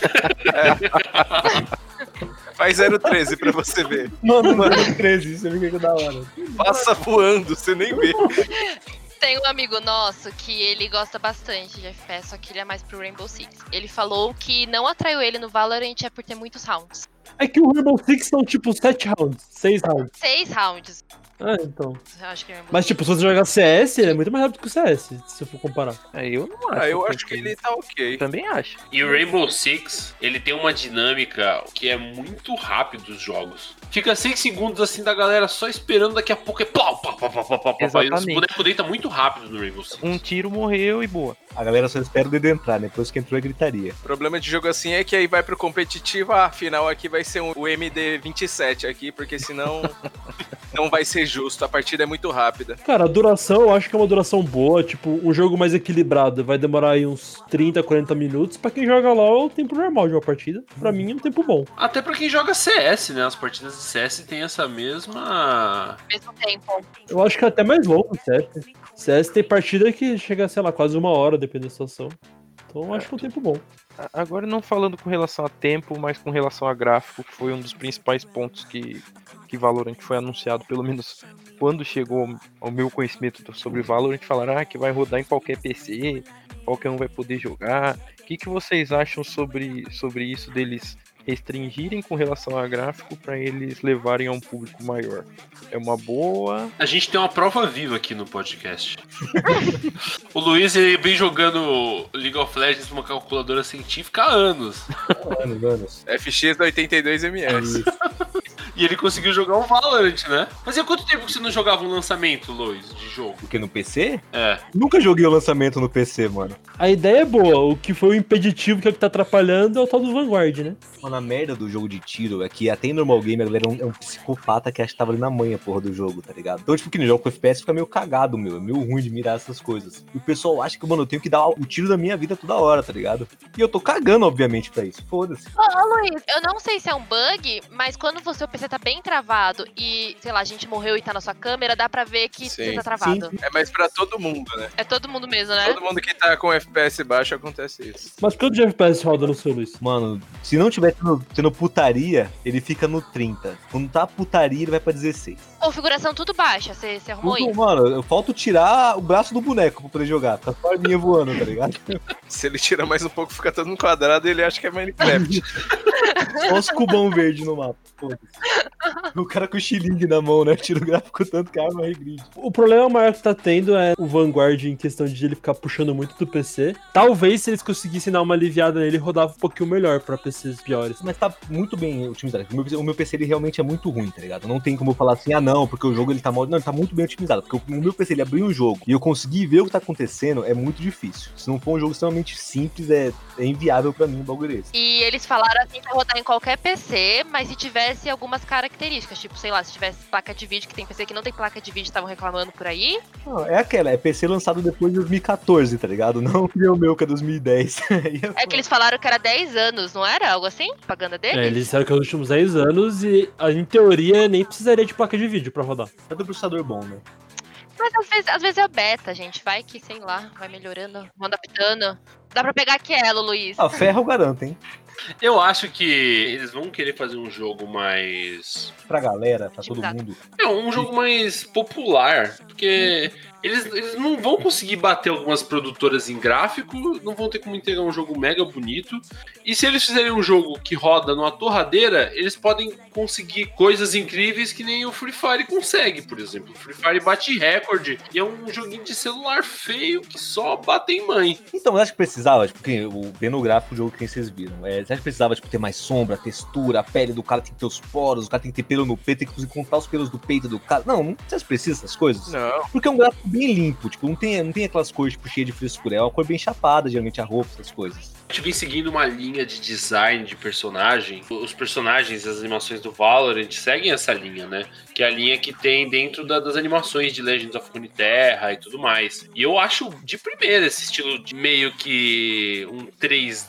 Faz zero treze pra você ver. Mano, mano, treze, você viu que é da hora. Passa voando, você nem vê. Tem um amigo nosso que ele gosta bastante de F P S, só que ele é mais pro Rainbow Six. Ele falou que não atraiu ele no Valorant é por ter muitos rounds. É que o Rainbow Six são tipo sete rounds, seis rounds. Seis rounds. Ah, então. Eu acho que é Rainbow Mas tipo, se você jogar C S, ele é muito mais rápido que o C S, se eu for comparar. É, eu não acho. Ah, eu acho que ele tá ok. Eu também acho. E o Rainbow Six, ele tem uma dinâmica que é muito rápido os jogos. Fica seis segundos assim da galera só esperando, daqui a pouco é pau, pau, pau, pau, pau, pau, pau. E os Exatamente. bonecos deitam muito rápido no Rainbow Six. Um tiro morreu e boa. A galera só espera o dedo entrar, né? Depois que entrou é gritaria. O problema de jogo assim é que aí vai pro competitivo, ah, afinal aqui vai ser um, o M D vinte e sete aqui, porque senão não vai ser justo, a partida é muito rápida. Cara, a duração, eu acho que é uma duração boa, tipo, um jogo mais equilibrado vai demorar aí uns trinta, quarenta minutos. Pra quem joga LoL, é o tempo normal de uma partida. Pra mim é um tempo bom. Até pra quem joga C S, né? As partidas de C S tem essa mesma... mesmo tempo. Eu acho que é até mais longo, C S. C S tem partida que chega, sei lá, quase uma hora, dependendo da situação. Então eu acho que é um tempo bom. A- Agora não falando com relação a tempo, mas com relação a gráfico, que foi um dos principais pontos que, que Valorant foi anunciado, pelo menos quando chegou ao meu conhecimento sobre Valorant, falaram ah, que vai rodar em qualquer P C, qualquer um vai poder jogar. O que, que vocês acham sobre, sobre isso deles restringirem com relação a gráfico para eles levarem a um público maior? É uma boa. A gente tem uma prova viva aqui no podcast. O Luiz, ele vem jogando League of Legends numa calculadora científica há anos. Anos, anos. F X oitenta e dois M S. E ele conseguiu jogar um Valorant, né? Fazia quanto tempo que você não jogava um lançamento, Lois, de jogo? Porque no P C? É. Nunca joguei o lançamento no P C, mano. A ideia é boa, o que foi o impeditivo, que é o que tá atrapalhando, é o tal do Vanguard, né? Mano, a merda do jogo de tiro é que até em normal game a galera é um, é um psicopata que acha que tava ali na manha, porra, do jogo, tá ligado? Então, tipo, que no jogo com F P S fica meio cagado, meu. É meio ruim de mirar essas coisas. E o pessoal acha que, mano, eu tenho que dar o tiro da minha vida toda hora, tá ligado? E eu tô cagando, obviamente, pra isso. Foda-se. Ô, ô, Luiz, eu não sei se é um bug, mas quando você, o P C tá bem travado e, sei lá, a gente morreu e tá na sua câmera, dá pra ver que Sim, você tá travado. É mais pra todo mundo, né? É todo mundo mesmo, né? Todo mundo que tá com F P S baixo acontece isso. Mas quanto de F P S roda no seu, Luiz? Mano, se não tiver tendo, tendo putaria, ele fica no trinta. Quando tá putaria, ele vai pra dezesseis. Configuração tudo baixa, você, você arrumou Tudo, isso? mano, eu falto tirar o braço do boneco pra poder jogar. Fica só a arminha voando, tá ligado? Se ele tira mais um pouco, fica todo no quadrado e ele acha que é Minecraft. Só os cubão verde no mapa. Foda-se. O cara com o xilingue na mão, né? Tira o gráfico tanto que a arma regride. O problema maior que tá tendo é o Vanguard em questão de ele ficar puxando muito do P C. Talvez se eles conseguissem dar uma aliviada nele, rodava um pouquinho melhor pra P Cs piores. Mas tá muito bem otimizado. O meu, o meu P C ele realmente é muito ruim, tá ligado? Não tem como eu falar assim, ah não, porque o jogo ele tá mal. Não, ele tá muito bem otimizado. Porque o meu P C ele abriu um jogo e eu consegui ver o que tá acontecendo, é muito difícil. Se não for um jogo extremamente simples, é, é inviável pra mim um bagulho desse. E eles falaram assim pra rodar em qualquer P C, mas se tivesse algumas características, tipo, sei lá, se tivesse placa de vídeo, que tem P C que não tem placa de vídeo, estavam reclamando por aí. Não, é aquela, é P C lançado depois de dois mil e catorze, tá ligado? Não o meu que é dois mil e dez. É que eles falaram que era dez anos, não era? Algo assim? Propaganda deles? É, eles disseram que é os últimos dez anos e, em teoria, nem precisaria de placa de vídeo pra rodar. É do processador bom, né? Mas às vezes, às vezes é beta, gente. Vai que, sei lá, vai melhorando, vão adaptando. Dá pra pegar aquela, Luiz. Ah, ferro eu garanto, hein? Eu acho que eles vão querer fazer um jogo mais... Pra galera, pra todo Exato. mundo. É, um jogo mais popular, porque eles, eles não vão conseguir bater algumas produtoras em gráfico, não vão ter como entregar um jogo mega bonito, e se eles fizerem um jogo que roda numa torradeira, eles podem conseguir coisas incríveis que nem o Free Fire consegue, por exemplo. O Free Fire bate recorde, e é um joguinho de celular feio que só bate em mãe. Então, eu acho que precisava, tipo, que o, vendo o gráfico do jogo que vocês viram, é, você acha que precisava, tipo, ter mais sombra, textura, a pele do cara tem que ter os poros, o cara tem que ter pelo no peito, tem que conseguir contar os pelos do peito do cara. Não, não vocês precisam dessas coisas. Não. Porque é um gráfico bem limpo, tipo, não tem, não tem aquelas cores, tipo, cheias de frescura, é uma cor bem chapada, geralmente, a roupa, essas coisas. A gente vem seguindo uma linha de design de personagem. Os personagens, as animações do Valorant seguem essa linha, né? Que é a linha que tem dentro da, das animações de Legends of Runeterra e tudo mais. E eu acho de primeira esse estilo de meio que um três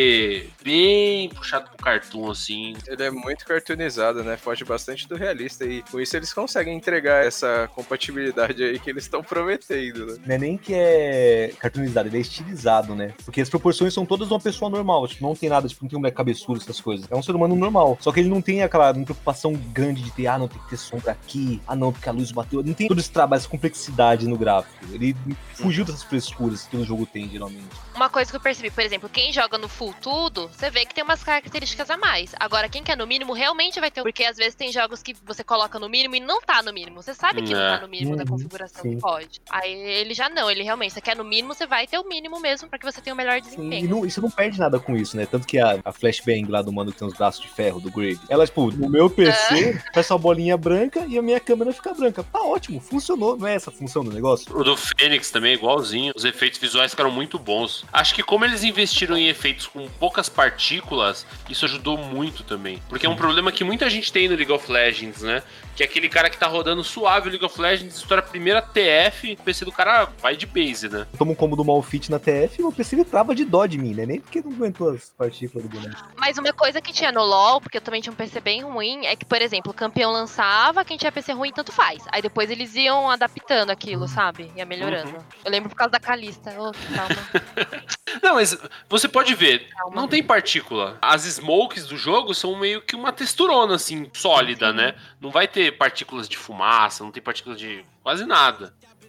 D bem puxado pro cartoon, assim. Ele é muito cartoonizado, né? Foge bastante do realista e com isso eles conseguem entregar essa compatibilidade aí que eles estão prometendo, né? Não é nem que é cartoonizado, ele é estilizado, né? Porque as proporções são todas de uma pessoa normal, tipo, não tem nada, tipo, não tem um moleque cabeçudo, essas coisas. É um ser humano normal. Só que ele não tem aquela preocupação grande de ter, ah, não tem que ter sombra aqui, ah, não, porque a luz bateu. Não tem todo esse trabalho, essa complexidade no gráfico. Ele fugiu dessas frescuras que o jogo tem, geralmente. Uma coisa que eu percebi, por exemplo, quem joga no full tudo, você vê que tem umas características a mais. Agora, quem quer no mínimo, realmente vai ter. Porque às vezes tem jogos que você coloca no mínimo e não tá no mínimo. Você sabe que não, É. tá no mínimo da Uhum, configuração sim. que pode. Aí ele já não, ele realmente, você quer no mínimo, você vai ter o mínimo mesmo pra que você tenha o melhor Sim, desempenho. e, não, e você não perde nada com isso, né? Tanto que a, a flashbang lá do mano que tem os braços de ferro, do Grave, ela, tipo, no meu P C, faz só bolinha branca e a minha câmera fica branca. Tá ótimo, funcionou. Não é essa a função do negócio? O do Fênix também é igualzinho. Os efeitos visuais ficaram muito bons. Acho que como eles investiram em efeitos com poucas partículas, isso ajudou muito também. Porque é um problema que muita gente tem no League of Legends, né? Que é aquele cara que tá rodando suave o League of Legends, estoura a primeira T F, o P C do cara vai de base, né? Eu tomo um combo do Malfit na T F e o meu P C ele trava de dó de mim, né? Nem porque não aguentou as partículas do boneco. Mas uma coisa que tinha no LoL, porque eu também tinha um P C bem ruim, é que, por exemplo, o campeão lançava, quem tinha P C ruim, tanto faz. Aí depois eles iam adaptando aquilo, sabe? Ia melhorando. Uhum. Eu lembro por causa da Kalista. Ô, calma. Não, mas você pode ver, Calma. não tem partícula. As smokes do jogo são meio que uma texturona, assim, sólida, né? Não vai ter partículas de fumaça, não tem partículas de quase nada.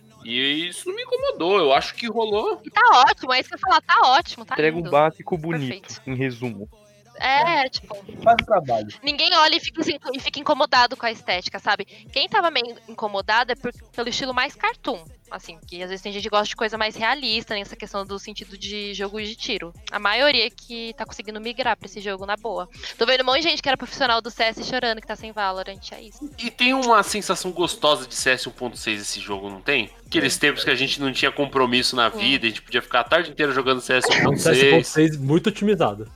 E isso não me incomodou, eu acho que rolou. E tá ótimo, é isso que eu ia falar, tá ótimo, tá Entrega um lindo. básico bonito, Perfeito. em resumo. É, tipo, Faz o trabalho. ninguém olha e fica, assim, e fica incomodado com a estética, sabe? Quem tava meio incomodado é por- pelo estilo mais cartoon. Assim, que às vezes tem gente que gosta de coisa mais realista, nessa questão do sentido de jogo de tiro. A maioria que tá conseguindo migrar pra esse jogo na boa. Tô vendo um monte de gente que era profissional do C S chorando que tá sem Valorant, é isso. E tem uma sensação gostosa de C S um ponto seis esse jogo, não tem? Aqueles tempos que a gente não tinha compromisso na vida, a gente podia ficar a tarde inteira jogando C S um ponto seis. C S um ponto seis muito otimizado.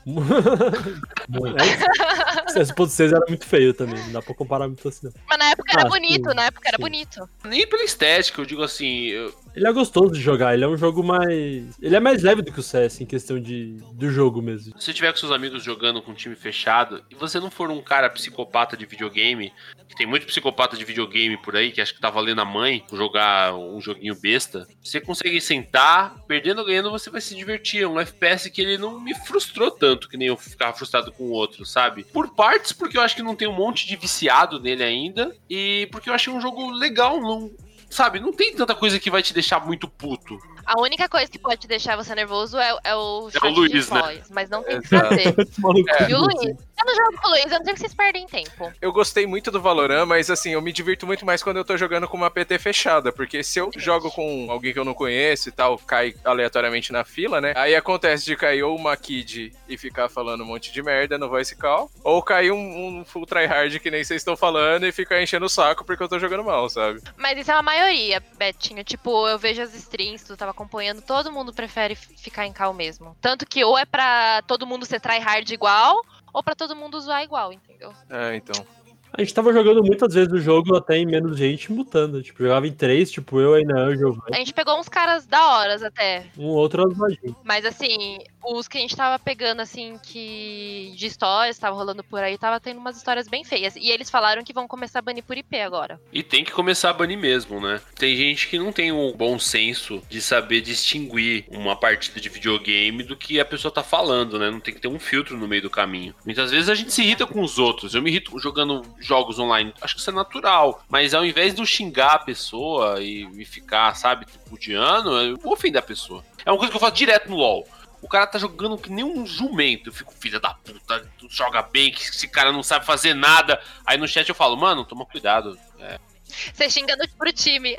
C S um ponto seis era muito feio também, não dá pra comparar muito assim não. Mas na época era Ah, bonito, sim, na época era sim. bonito. Nem pela estética, eu digo assim... Eu... Ele é gostoso de jogar, ele é um jogo mais... Ele é mais leve do que o C S em questão de, do jogo mesmo. Se você tiver com seus amigos jogando com um time fechado, e você não for um cara psicopata de videogame, que tem muito psicopata de videogame por aí, que acha que tá valendo a mãe jogar um joguinho besta, você consegue sentar, perdendo ou ganhando, você vai se divertir. É um F P S que ele não me frustrou tanto, que nem eu ficava frustrado com o outro, sabe? Por partes, porque eu acho que não tem um monte de viciado nele ainda, e porque eu achei um jogo legal, não... Sabe, não tem tanta coisa que vai te deixar muito puto. A única coisa que pode deixar você nervoso é, é o É chat o Luiz, de né? voz, mas não tem o que Exato. fazer. É. E o Luiz? Eu não jogo com o Luiz, eu não sei que vocês perdem tempo. Eu gostei muito do Valorant, mas assim, eu me divirto muito mais quando eu tô jogando com uma P T fechada, porque se eu jogo com alguém que eu não conheço e tal, cai aleatoriamente na fila, né? Aí acontece de cair ou uma kid e ficar falando um monte de merda no voice call, ou cair um, um full tryhard que nem vocês estão falando e ficar enchendo o saco porque eu tô jogando mal, sabe? Mas isso é uma maioria, Betinho. Tipo, eu vejo as streams, tu tava acompanhando, todo mundo prefere f- ficar em cal mesmo. Tanto que ou é pra todo mundo ser tryhard igual, ou pra todo mundo zoar igual, entendeu? É, então. A gente tava jogando muitas vezes o jogo até em menos gente mutando. Tipo, jogava em três, tipo, eu ainda eu jogando. A gente pegou uns caras da horas até. Um outro imagina. Mas assim, os que a gente tava pegando, assim, que de histórias, tava rolando por aí, tava tendo umas histórias bem feias. E eles falaram que vão começar a banir por I P agora. E tem que começar a banir mesmo, né? Tem gente que não tem o bom senso de saber distinguir uma partida de videogame do que a pessoa tá falando, né? Não tem que ter um filtro no meio do caminho. Muitas vezes a gente se irrita com os outros. Eu me irrito jogando jogos online. Acho que isso é natural. Mas ao invés de eu xingar a pessoa e, e ficar, sabe, tripudiando, eu vou ofender a pessoa. É uma coisa que eu faço direto no LoL. O cara tá jogando que nem um jumento. Eu fico, filha da puta, tu joga bem, que esse cara não sabe fazer nada. Aí no chat eu falo, mano, toma cuidado. É. Você xingando pro time.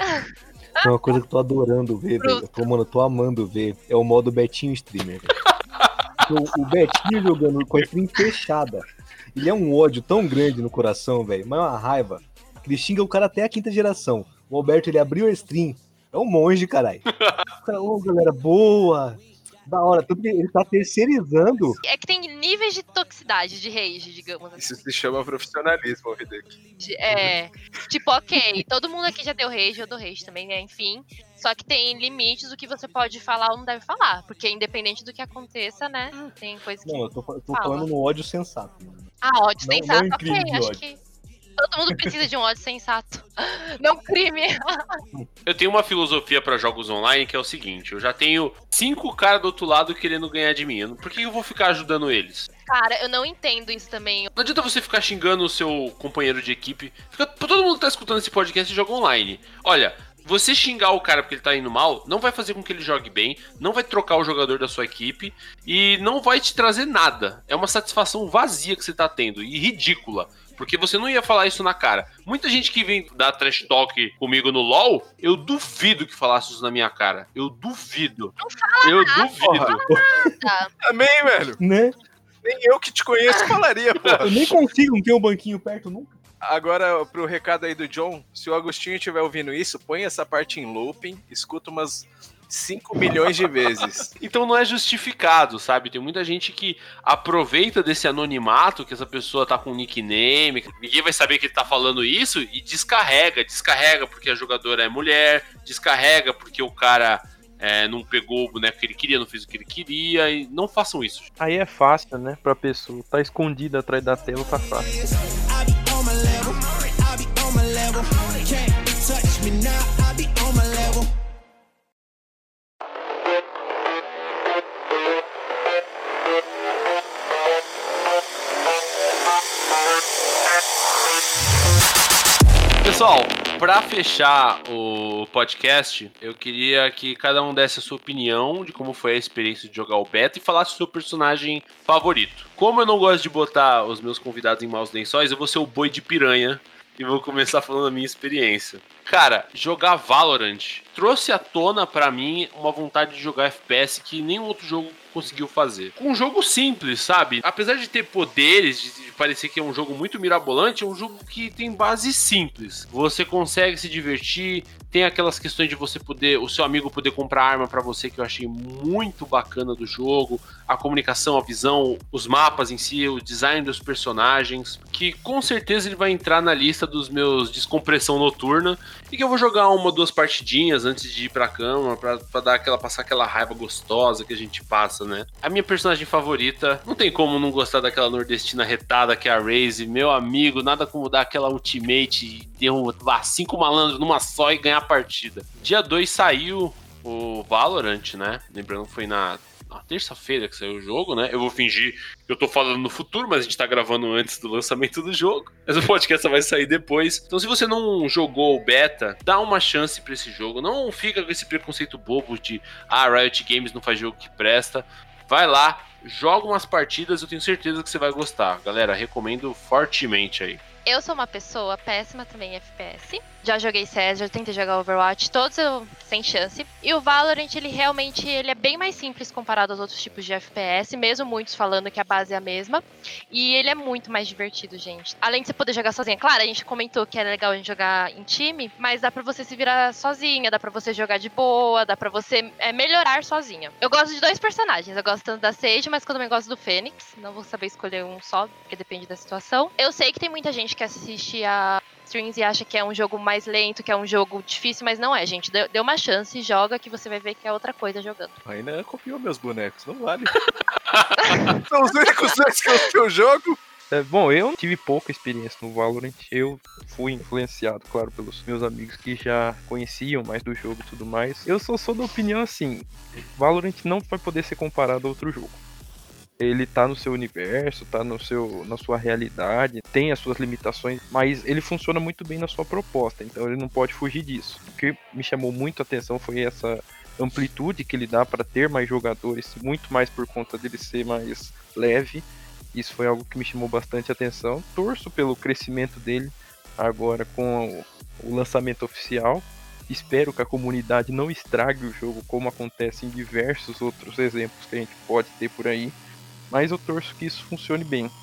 É uma coisa que eu tô adorando ver, velho. Eu tô, mano, eu tô amando ver. É o modo Betinho Streamer, velho. O, o Betinho jogando com a stream fechada. Ele é um ódio tão grande no coração, velho. Mas é uma raiva. Que ele xinga o cara até a quinta geração. O Alberto, ele abriu a stream. É um monge, caralho. O cara, ô, galera, boa. Da hora. Tanto que ele tá terceirizando. É que tem níveis de toxicidade, de rage, digamos assim. Isso se chama profissionalismo, Hideki. De- É, tipo, ok, todo mundo aqui já deu rage, eu dou rage também, né? Enfim. Só que tem limites do que você pode falar ou não deve falar. Porque independente do que aconteça, né? Tem coisa que. Não, eu tô, eu tô Fala. falando no ódio sensato. Ah, ódio Não- sensato, não em crime ok. de Acho ódio. que todo mundo precisa de um ódio sensato. Não crime. Eu tenho uma filosofia pra jogos online que é o seguinte: eu já tenho cinco caras do outro lado querendo ganhar de mim. Por que eu vou ficar ajudando eles? Cara, eu não entendo isso também. Não adianta você ficar xingando o seu companheiro de equipe. Fica, todo mundo que tá escutando esse podcast joga online. Olha, você xingar o cara porque ele tá indo mal, não vai fazer com que ele jogue bem, não vai trocar o jogador da sua equipe e não vai te trazer nada. É uma satisfação vazia que você tá tendo e ridícula. Porque você não ia falar isso na cara. Muita gente que vem dar trash talk comigo no LoL, eu duvido que falasse isso na minha cara. Eu duvido. Não fala Eu nada, duvido. nada. Também, velho. Né? Nem eu que te conheço falaria, porra. Eu nem consigo, não ter um banquinho perto nunca. Agora, pro recado aí do John, se o Agostinho estiver ouvindo isso, põe essa parte em looping, escuta umas cinco milhões de vezes. Então não é justificado, sabe? Tem muita gente que aproveita desse anonimato, que essa pessoa tá com um nickname, que ninguém vai saber que ele tá falando isso, e descarrega. Descarrega porque a jogadora é mulher, descarrega porque o cara é, não pegou o boneco que ele queria, não fez o que ele queria, e não façam isso. Aí é fácil, né, pra pessoa. Tá escondida atrás da tela, tá fácil. I be on my level. I be on my level. Can't touch me now. I be on my level. Pessoal, pra fechar o podcast, eu queria que cada um desse a sua opinião de como foi a experiência de jogar o beta e falasse o seu personagem favorito. Como eu não gosto de botar os meus convidados em maus lençóis, eu vou ser o boi de piranha e vou começar falando a minha experiência. Cara, jogar Valorant trouxe à tona pra mim uma vontade de jogar F P S que nenhum outro jogo conseguiu fazer. Um jogo simples, sabe? Apesar de ter poderes, de parecer que é um jogo muito mirabolante, é um jogo que tem base simples. Você consegue se divertir, tem aquelas questões de você poder, o seu amigo poder comprar arma pra você, que eu achei muito bacana do jogo, a comunicação, a visão, os mapas em si, o design dos personagens, que com certeza ele vai entrar na lista dos meus descompressão noturna, e que eu vou jogar uma ou duas partidinhas antes de ir pra cama, pra, pra dar aquela, passar aquela raiva gostosa que a gente passa, né? A minha personagem favorita, não tem como não gostar daquela nordestina retada que é a Raze, meu amigo, nada como dar aquela ultimate e derrubar cinco malandros numa só e ganhar a partida. Dia dois saiu o Valorant, né? Lembrando que foi na, na terça-feira que saiu o jogo, né? Eu vou fingir que eu tô falando no futuro, mas a gente tá gravando antes do lançamento do jogo. Mas o podcast vai sair depois. Então se você não jogou o beta, dá uma chance pra esse jogo. Não fica com esse preconceito bobo de ah, Riot Games não faz jogo que presta. Vai lá, joga umas partidas, eu tenho certeza que você vai gostar. Galera, recomendo fortemente aí. Eu sou uma pessoa péssima também em F P S. Já joguei C S, já tentei jogar Overwatch, todos eu sem chance. E o Valorant, ele realmente ele é bem mais simples comparado aos outros tipos de F P S, mesmo muitos falando que a base é a mesma. E ele é muito mais divertido, gente. Além de você poder jogar sozinha. Claro, a gente comentou que é legal a gente jogar em time, mas dá pra você se virar sozinha, dá pra você jogar de boa, dá pra você é, melhorar sozinha. Eu gosto de dois personagens, eu gosto tanto da Sage, mas eu também gosto do Fênix. Não vou saber escolher um só, porque depende da situação. Eu sei que tem muita gente que assiste a streams e acha que é um jogo mais lento, que é um jogo difícil, mas não é, gente. Dê, dê uma chance, joga, que você vai ver que é outra coisa jogando. Ainda copiou meus bonecos, não vale. São os únicos dois que eu, que eu jogo. É, bom, eu tive pouca experiência no Valorant. Eu fui influenciado, claro, pelos meus amigos que já conheciam mais do jogo e tudo mais. Eu só sou da opinião assim, Valorant não vai poder ser comparado a outro jogo. Ele tá no seu universo, tá no seu, na sua realidade, tem as suas limitações, mas ele funciona muito bem na sua proposta, então ele não pode fugir disso. O que me chamou muito a atenção foi essa amplitude que ele dá para ter mais jogadores, muito mais por conta dele ser mais leve. Isso foi algo que me chamou bastante atenção. Torço pelo crescimento dele agora com o lançamento oficial. Espero que a comunidade não estrague o jogo como acontece em diversos outros exemplos que a gente pode ter por aí. Mas eu torço que isso funcione bem.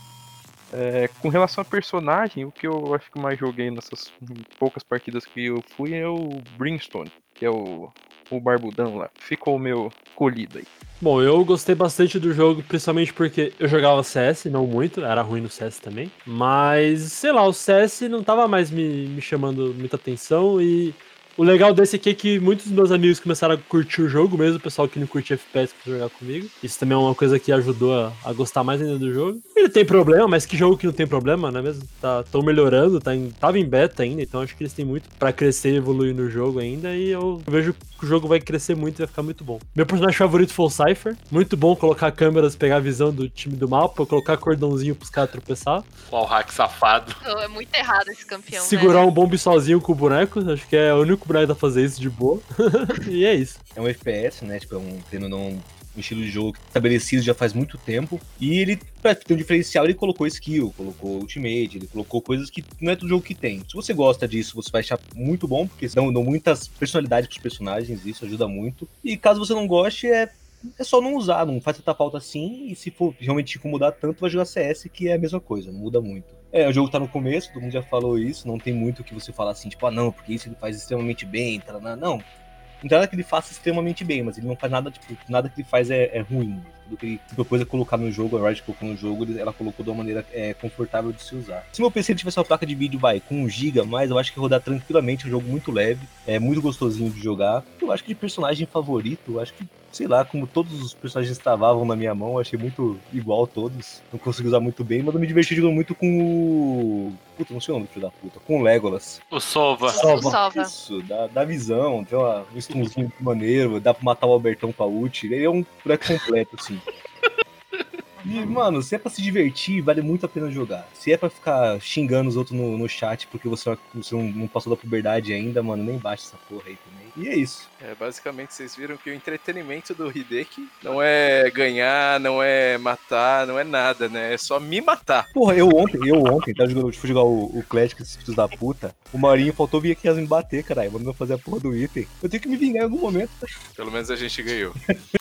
É, com relação a personagem, o que eu acho que mais joguei nessas poucas partidas que eu fui é o Brimstone, que é o, o barbudão lá. Ficou o meu colhido aí. Bom, eu gostei bastante do jogo, principalmente porque eu jogava C S, não muito, era ruim no C S também. Mas, sei lá, o C S não tava mais me, me chamando muita atenção e... O legal desse aqui é que muitos dos meus amigos começaram a curtir o jogo, mesmo o pessoal que não curte F P S pra jogar comigo. Isso também é uma coisa que ajudou a, a gostar mais ainda do jogo. Ele tem problema, mas que jogo que não tem problema, não é mesmo? Tá, tão melhorando, tá em, tava em beta ainda, então acho que eles têm muito pra crescer e evoluir no jogo ainda. E eu vejo que o jogo vai crescer muito e vai ficar muito bom. Meu personagem favorito foi o Cypher. Muito bom colocar câmeras, pegar a visão do time do mapa, colocar cordãozinho pros caras tropeçar. Qual hack safado. É muito errado esse campeão, Segurar né? um bombe sozinho com o boneco, acho que é o único boneco que dá pra fazer isso de boa. E é isso. É um F P S, né? Tipo, é um, tendo não, um estilo de jogo estabelecido já faz muito tempo. E ele, pra ter um diferencial, ele colocou skill, colocou ultimate, ele colocou coisas que não é todo jogo que tem. Se você gosta disso, você vai achar muito bom, porque dão, dão muitas personalidades pros personagens, isso ajuda muito. E caso você não goste, é, é só não usar, não faz tanta falta assim. E se for realmente te incomodar tanto, vai jogar C S, que é a mesma coisa, não muda muito. É, o jogo tá no começo, todo mundo já falou isso, não tem muito o que você falar assim, tipo, ah não, porque isso ele faz extremamente bem, tá, não, não. Não tem nada que ele faça extremamente bem, mas ele não faz nada, tipo, nada que ele faz é, é ruim. Tudo que ele se propôs a colocar no jogo, a Riot colocou no jogo, ela colocou de uma maneira é, confortável de se usar. Se meu P C tivesse uma placa de vídeo, vai, com um giga, mais, eu acho que rodar tranquilamente, é um jogo muito leve, é muito gostosinho de jogar. Eu acho que de personagem favorito, eu acho que, sei lá, como todos os personagens travavam na minha mão, eu achei muito igual todos. Não consegui usar muito bem, mas eu me diverti jogando muito com o... Puta, não sei o nome do filho da puta. Com o Legolas. O Sova. O Sova. Isso, dá, dá visão, tem uma, um stunzinho maneiro, dá pra matar o Albertão com a ult. Ele é um boneco completo, assim. E, mano, se é pra se divertir, vale muito a pena jogar. Se é pra ficar xingando os outros no, no chat porque você, você não, não passou da puberdade ainda, mano, nem baixa essa porra aí também. E é isso. É, basicamente vocês viram que o entretenimento do Hideki não é ganhar, não é matar, não é nada, né? É só me matar. Porra, eu ontem, eu ontem, tava jogando, fui jogar o, o Clash com esses filhos da puta. O Marinho faltou vir aqui me bater, caralho. Mandou fazer a porra do item. Eu tenho que me vingar em algum momento. Pelo menos a gente ganhou.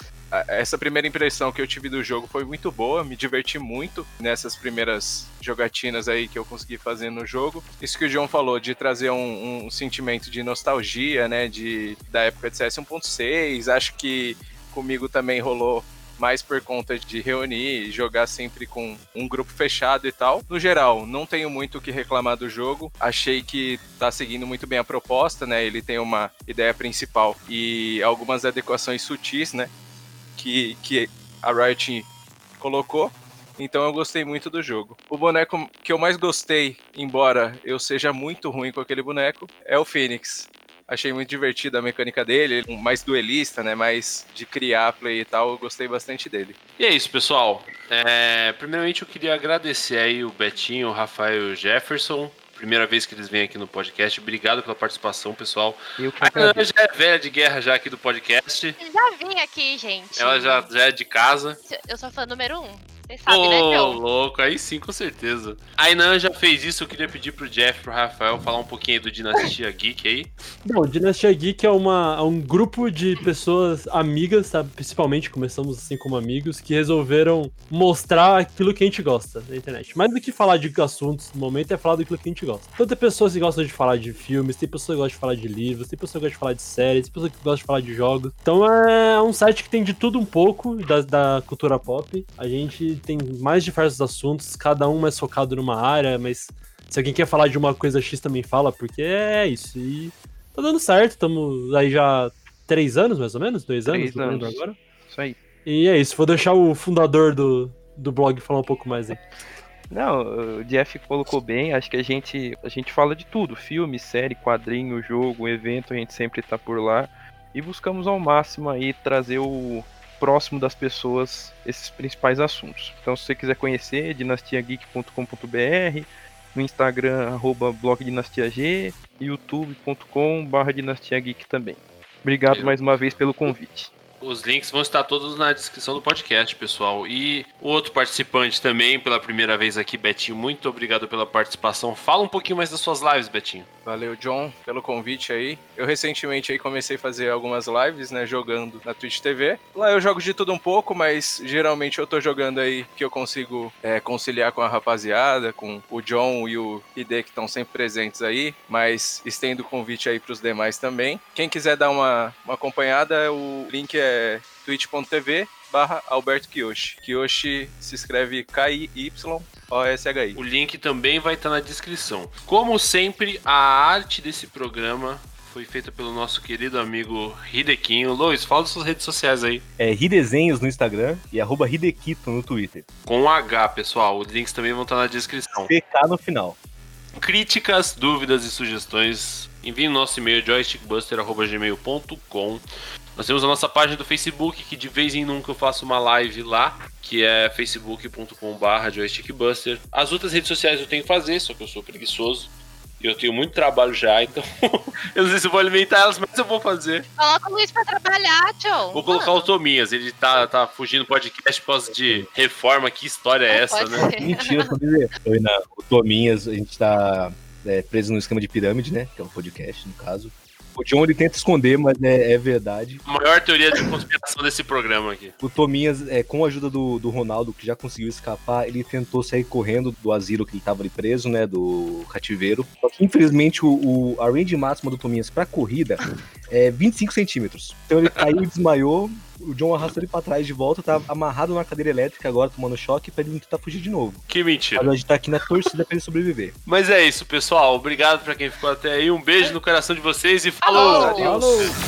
Essa primeira impressão que eu tive do jogo foi muito boa, me diverti muito nessas primeiras jogatinas aí que eu consegui fazer no jogo. Isso que o John falou, de trazer um, um sentimento de nostalgia, né, de, da época de C S um ponto seis, acho que comigo também rolou mais por conta de reunir e jogar sempre com um grupo fechado e tal. No geral, não tenho muito o que reclamar do jogo. Achei que tá seguindo muito bem a proposta, né, ele tem uma ideia principal e algumas adequações sutis, né, Que, que a Riot colocou, então eu gostei muito do jogo. O boneco que eu mais gostei, embora eu seja muito ruim com aquele boneco, é o Phoenix. Achei muito divertida a mecânica dele, mais duelista, né, mais de criar play e tal, eu gostei bastante dele. E é isso, pessoal. É, primeiramente eu queria agradecer aí o Betinho, o Rafael e o Jefferson. Primeira vez que eles vêm aqui no podcast. Obrigado pela participação, pessoal. Eu que A Ana agradeço. já é velha de guerra já aqui do podcast. Já vim aqui, gente. Ela já, já é de casa. Eu sou fã número um. Você Ô, sabe, né, Joe? louco, aí sim, com certeza. A Inan já fez isso, eu queria pedir pro Jeff e pro Rafael falar um pouquinho aí do Dinastia Geek aí. Bom, o Dinastia Geek é, uma, é um grupo de pessoas amigas, tá? Principalmente, começamos assim como amigos, que resolveram mostrar aquilo que a gente gosta na internet. Mais do que falar de assuntos no momento, é falar daquilo que a gente gosta. Então tem pessoas que gostam de falar de filmes, tem pessoas que gostam de falar de livros, tem pessoas que gostam de falar de séries, tem pessoas que gostam de falar de jogos. Então é um site que tem de tudo um pouco da, da cultura pop. A gente tem mais diversos assuntos, cada um mais focado numa área, mas se alguém quer falar de uma coisa X também fala, porque é isso. E tá dando certo, estamos aí já três anos, mais ou menos? Dois anos? Três não lembro anos. agora. Isso aí. E é isso, vou deixar o fundador do, do blog falar um pouco mais aí. Não, o Jeff colocou bem, acho que a gente, a gente fala de tudo, filme, série, quadrinho, jogo, evento, a gente sempre tá por lá e buscamos ao máximo aí trazer o próximo das pessoas esses principais assuntos. Então se você quiser conhecer, dinastia geek ponto com ponto b r, no Instagram, arroba blog dinastiag, youtube ponto com barra dinastiageek também. Obrigado mais uma vez pelo convite. Os links vão estar todos na descrição do podcast, pessoal. E o outro participante também, pela primeira vez aqui, Betinho, muito obrigado pela participação. Fala um pouquinho mais das suas lives, Betinho. Valeu, John, pelo convite aí. Eu recentemente aí comecei a fazer algumas lives, né, jogando na Twitch T V. Lá eu jogo de tudo um pouco, mas geralmente eu tô jogando aí que eu consigo é, conciliar com a rapaziada, com o John e o Hide que estão sempre presentes aí, mas estendo o convite aí pros demais também. Quem quiser dar uma, uma acompanhada, o link é twitch ponto t v barra Alberto Kiyoshi. Kiyoshi se escreve K I Y O S H I. O link também vai estar na descrição. Como sempre, a arte desse programa foi feita pelo nosso querido amigo Hidequinho. Lois, fala das suas redes sociais aí. É Hidesenhos no Instagram e arroba Hidekito no Twitter. Com H, pessoal. Os links também vão estar na descrição. P K no final. Críticas, dúvidas e sugestões, envie no nosso e-mail joystickbuster arroba gmail ponto com. Nós temos a nossa página do Facebook, que de vez em nunca eu faço uma live lá, que é facebook ponto com barra joystickbuster. As outras redes sociais eu tenho que fazer, só que eu sou preguiçoso. E eu tenho muito trabalho já, então eu não sei se eu vou alimentar elas, mas eu vou fazer. Coloca o Luiz pra trabalhar, Joe. Vou colocar o Tominhas, ele tá, tá fugindo do podcast por causa de reforma. Que história é essa, Pode né? ser. Mentira, só dizer. Eu e na, o Tominhas, a gente tá é, preso no esquema de pirâmide, né? Que é um podcast, no caso. O John, ele tenta esconder, mas é, é verdade. A maior teoria de conspiração desse programa aqui. O Tominhas, é, com a ajuda do, do Ronaldo, que já conseguiu escapar, ele tentou sair correndo do asilo que ele tava ali preso, né? Do cativeiro. Só que, infelizmente, o, o, a range máxima do Tominhas pra corrida é vinte e cinco centímetros. Então ele caiu e desmaiou. O John arrastou ele pra trás de volta, tá amarrado na cadeira elétrica agora, tomando choque, pra ele tentar fugir de novo. Que mentira. Mas a gente tá aqui na torcida pra ele sobreviver. Mas é isso, pessoal. Obrigado pra quem ficou até aí. Um beijo no coração de vocês e falou! Falou! Falou!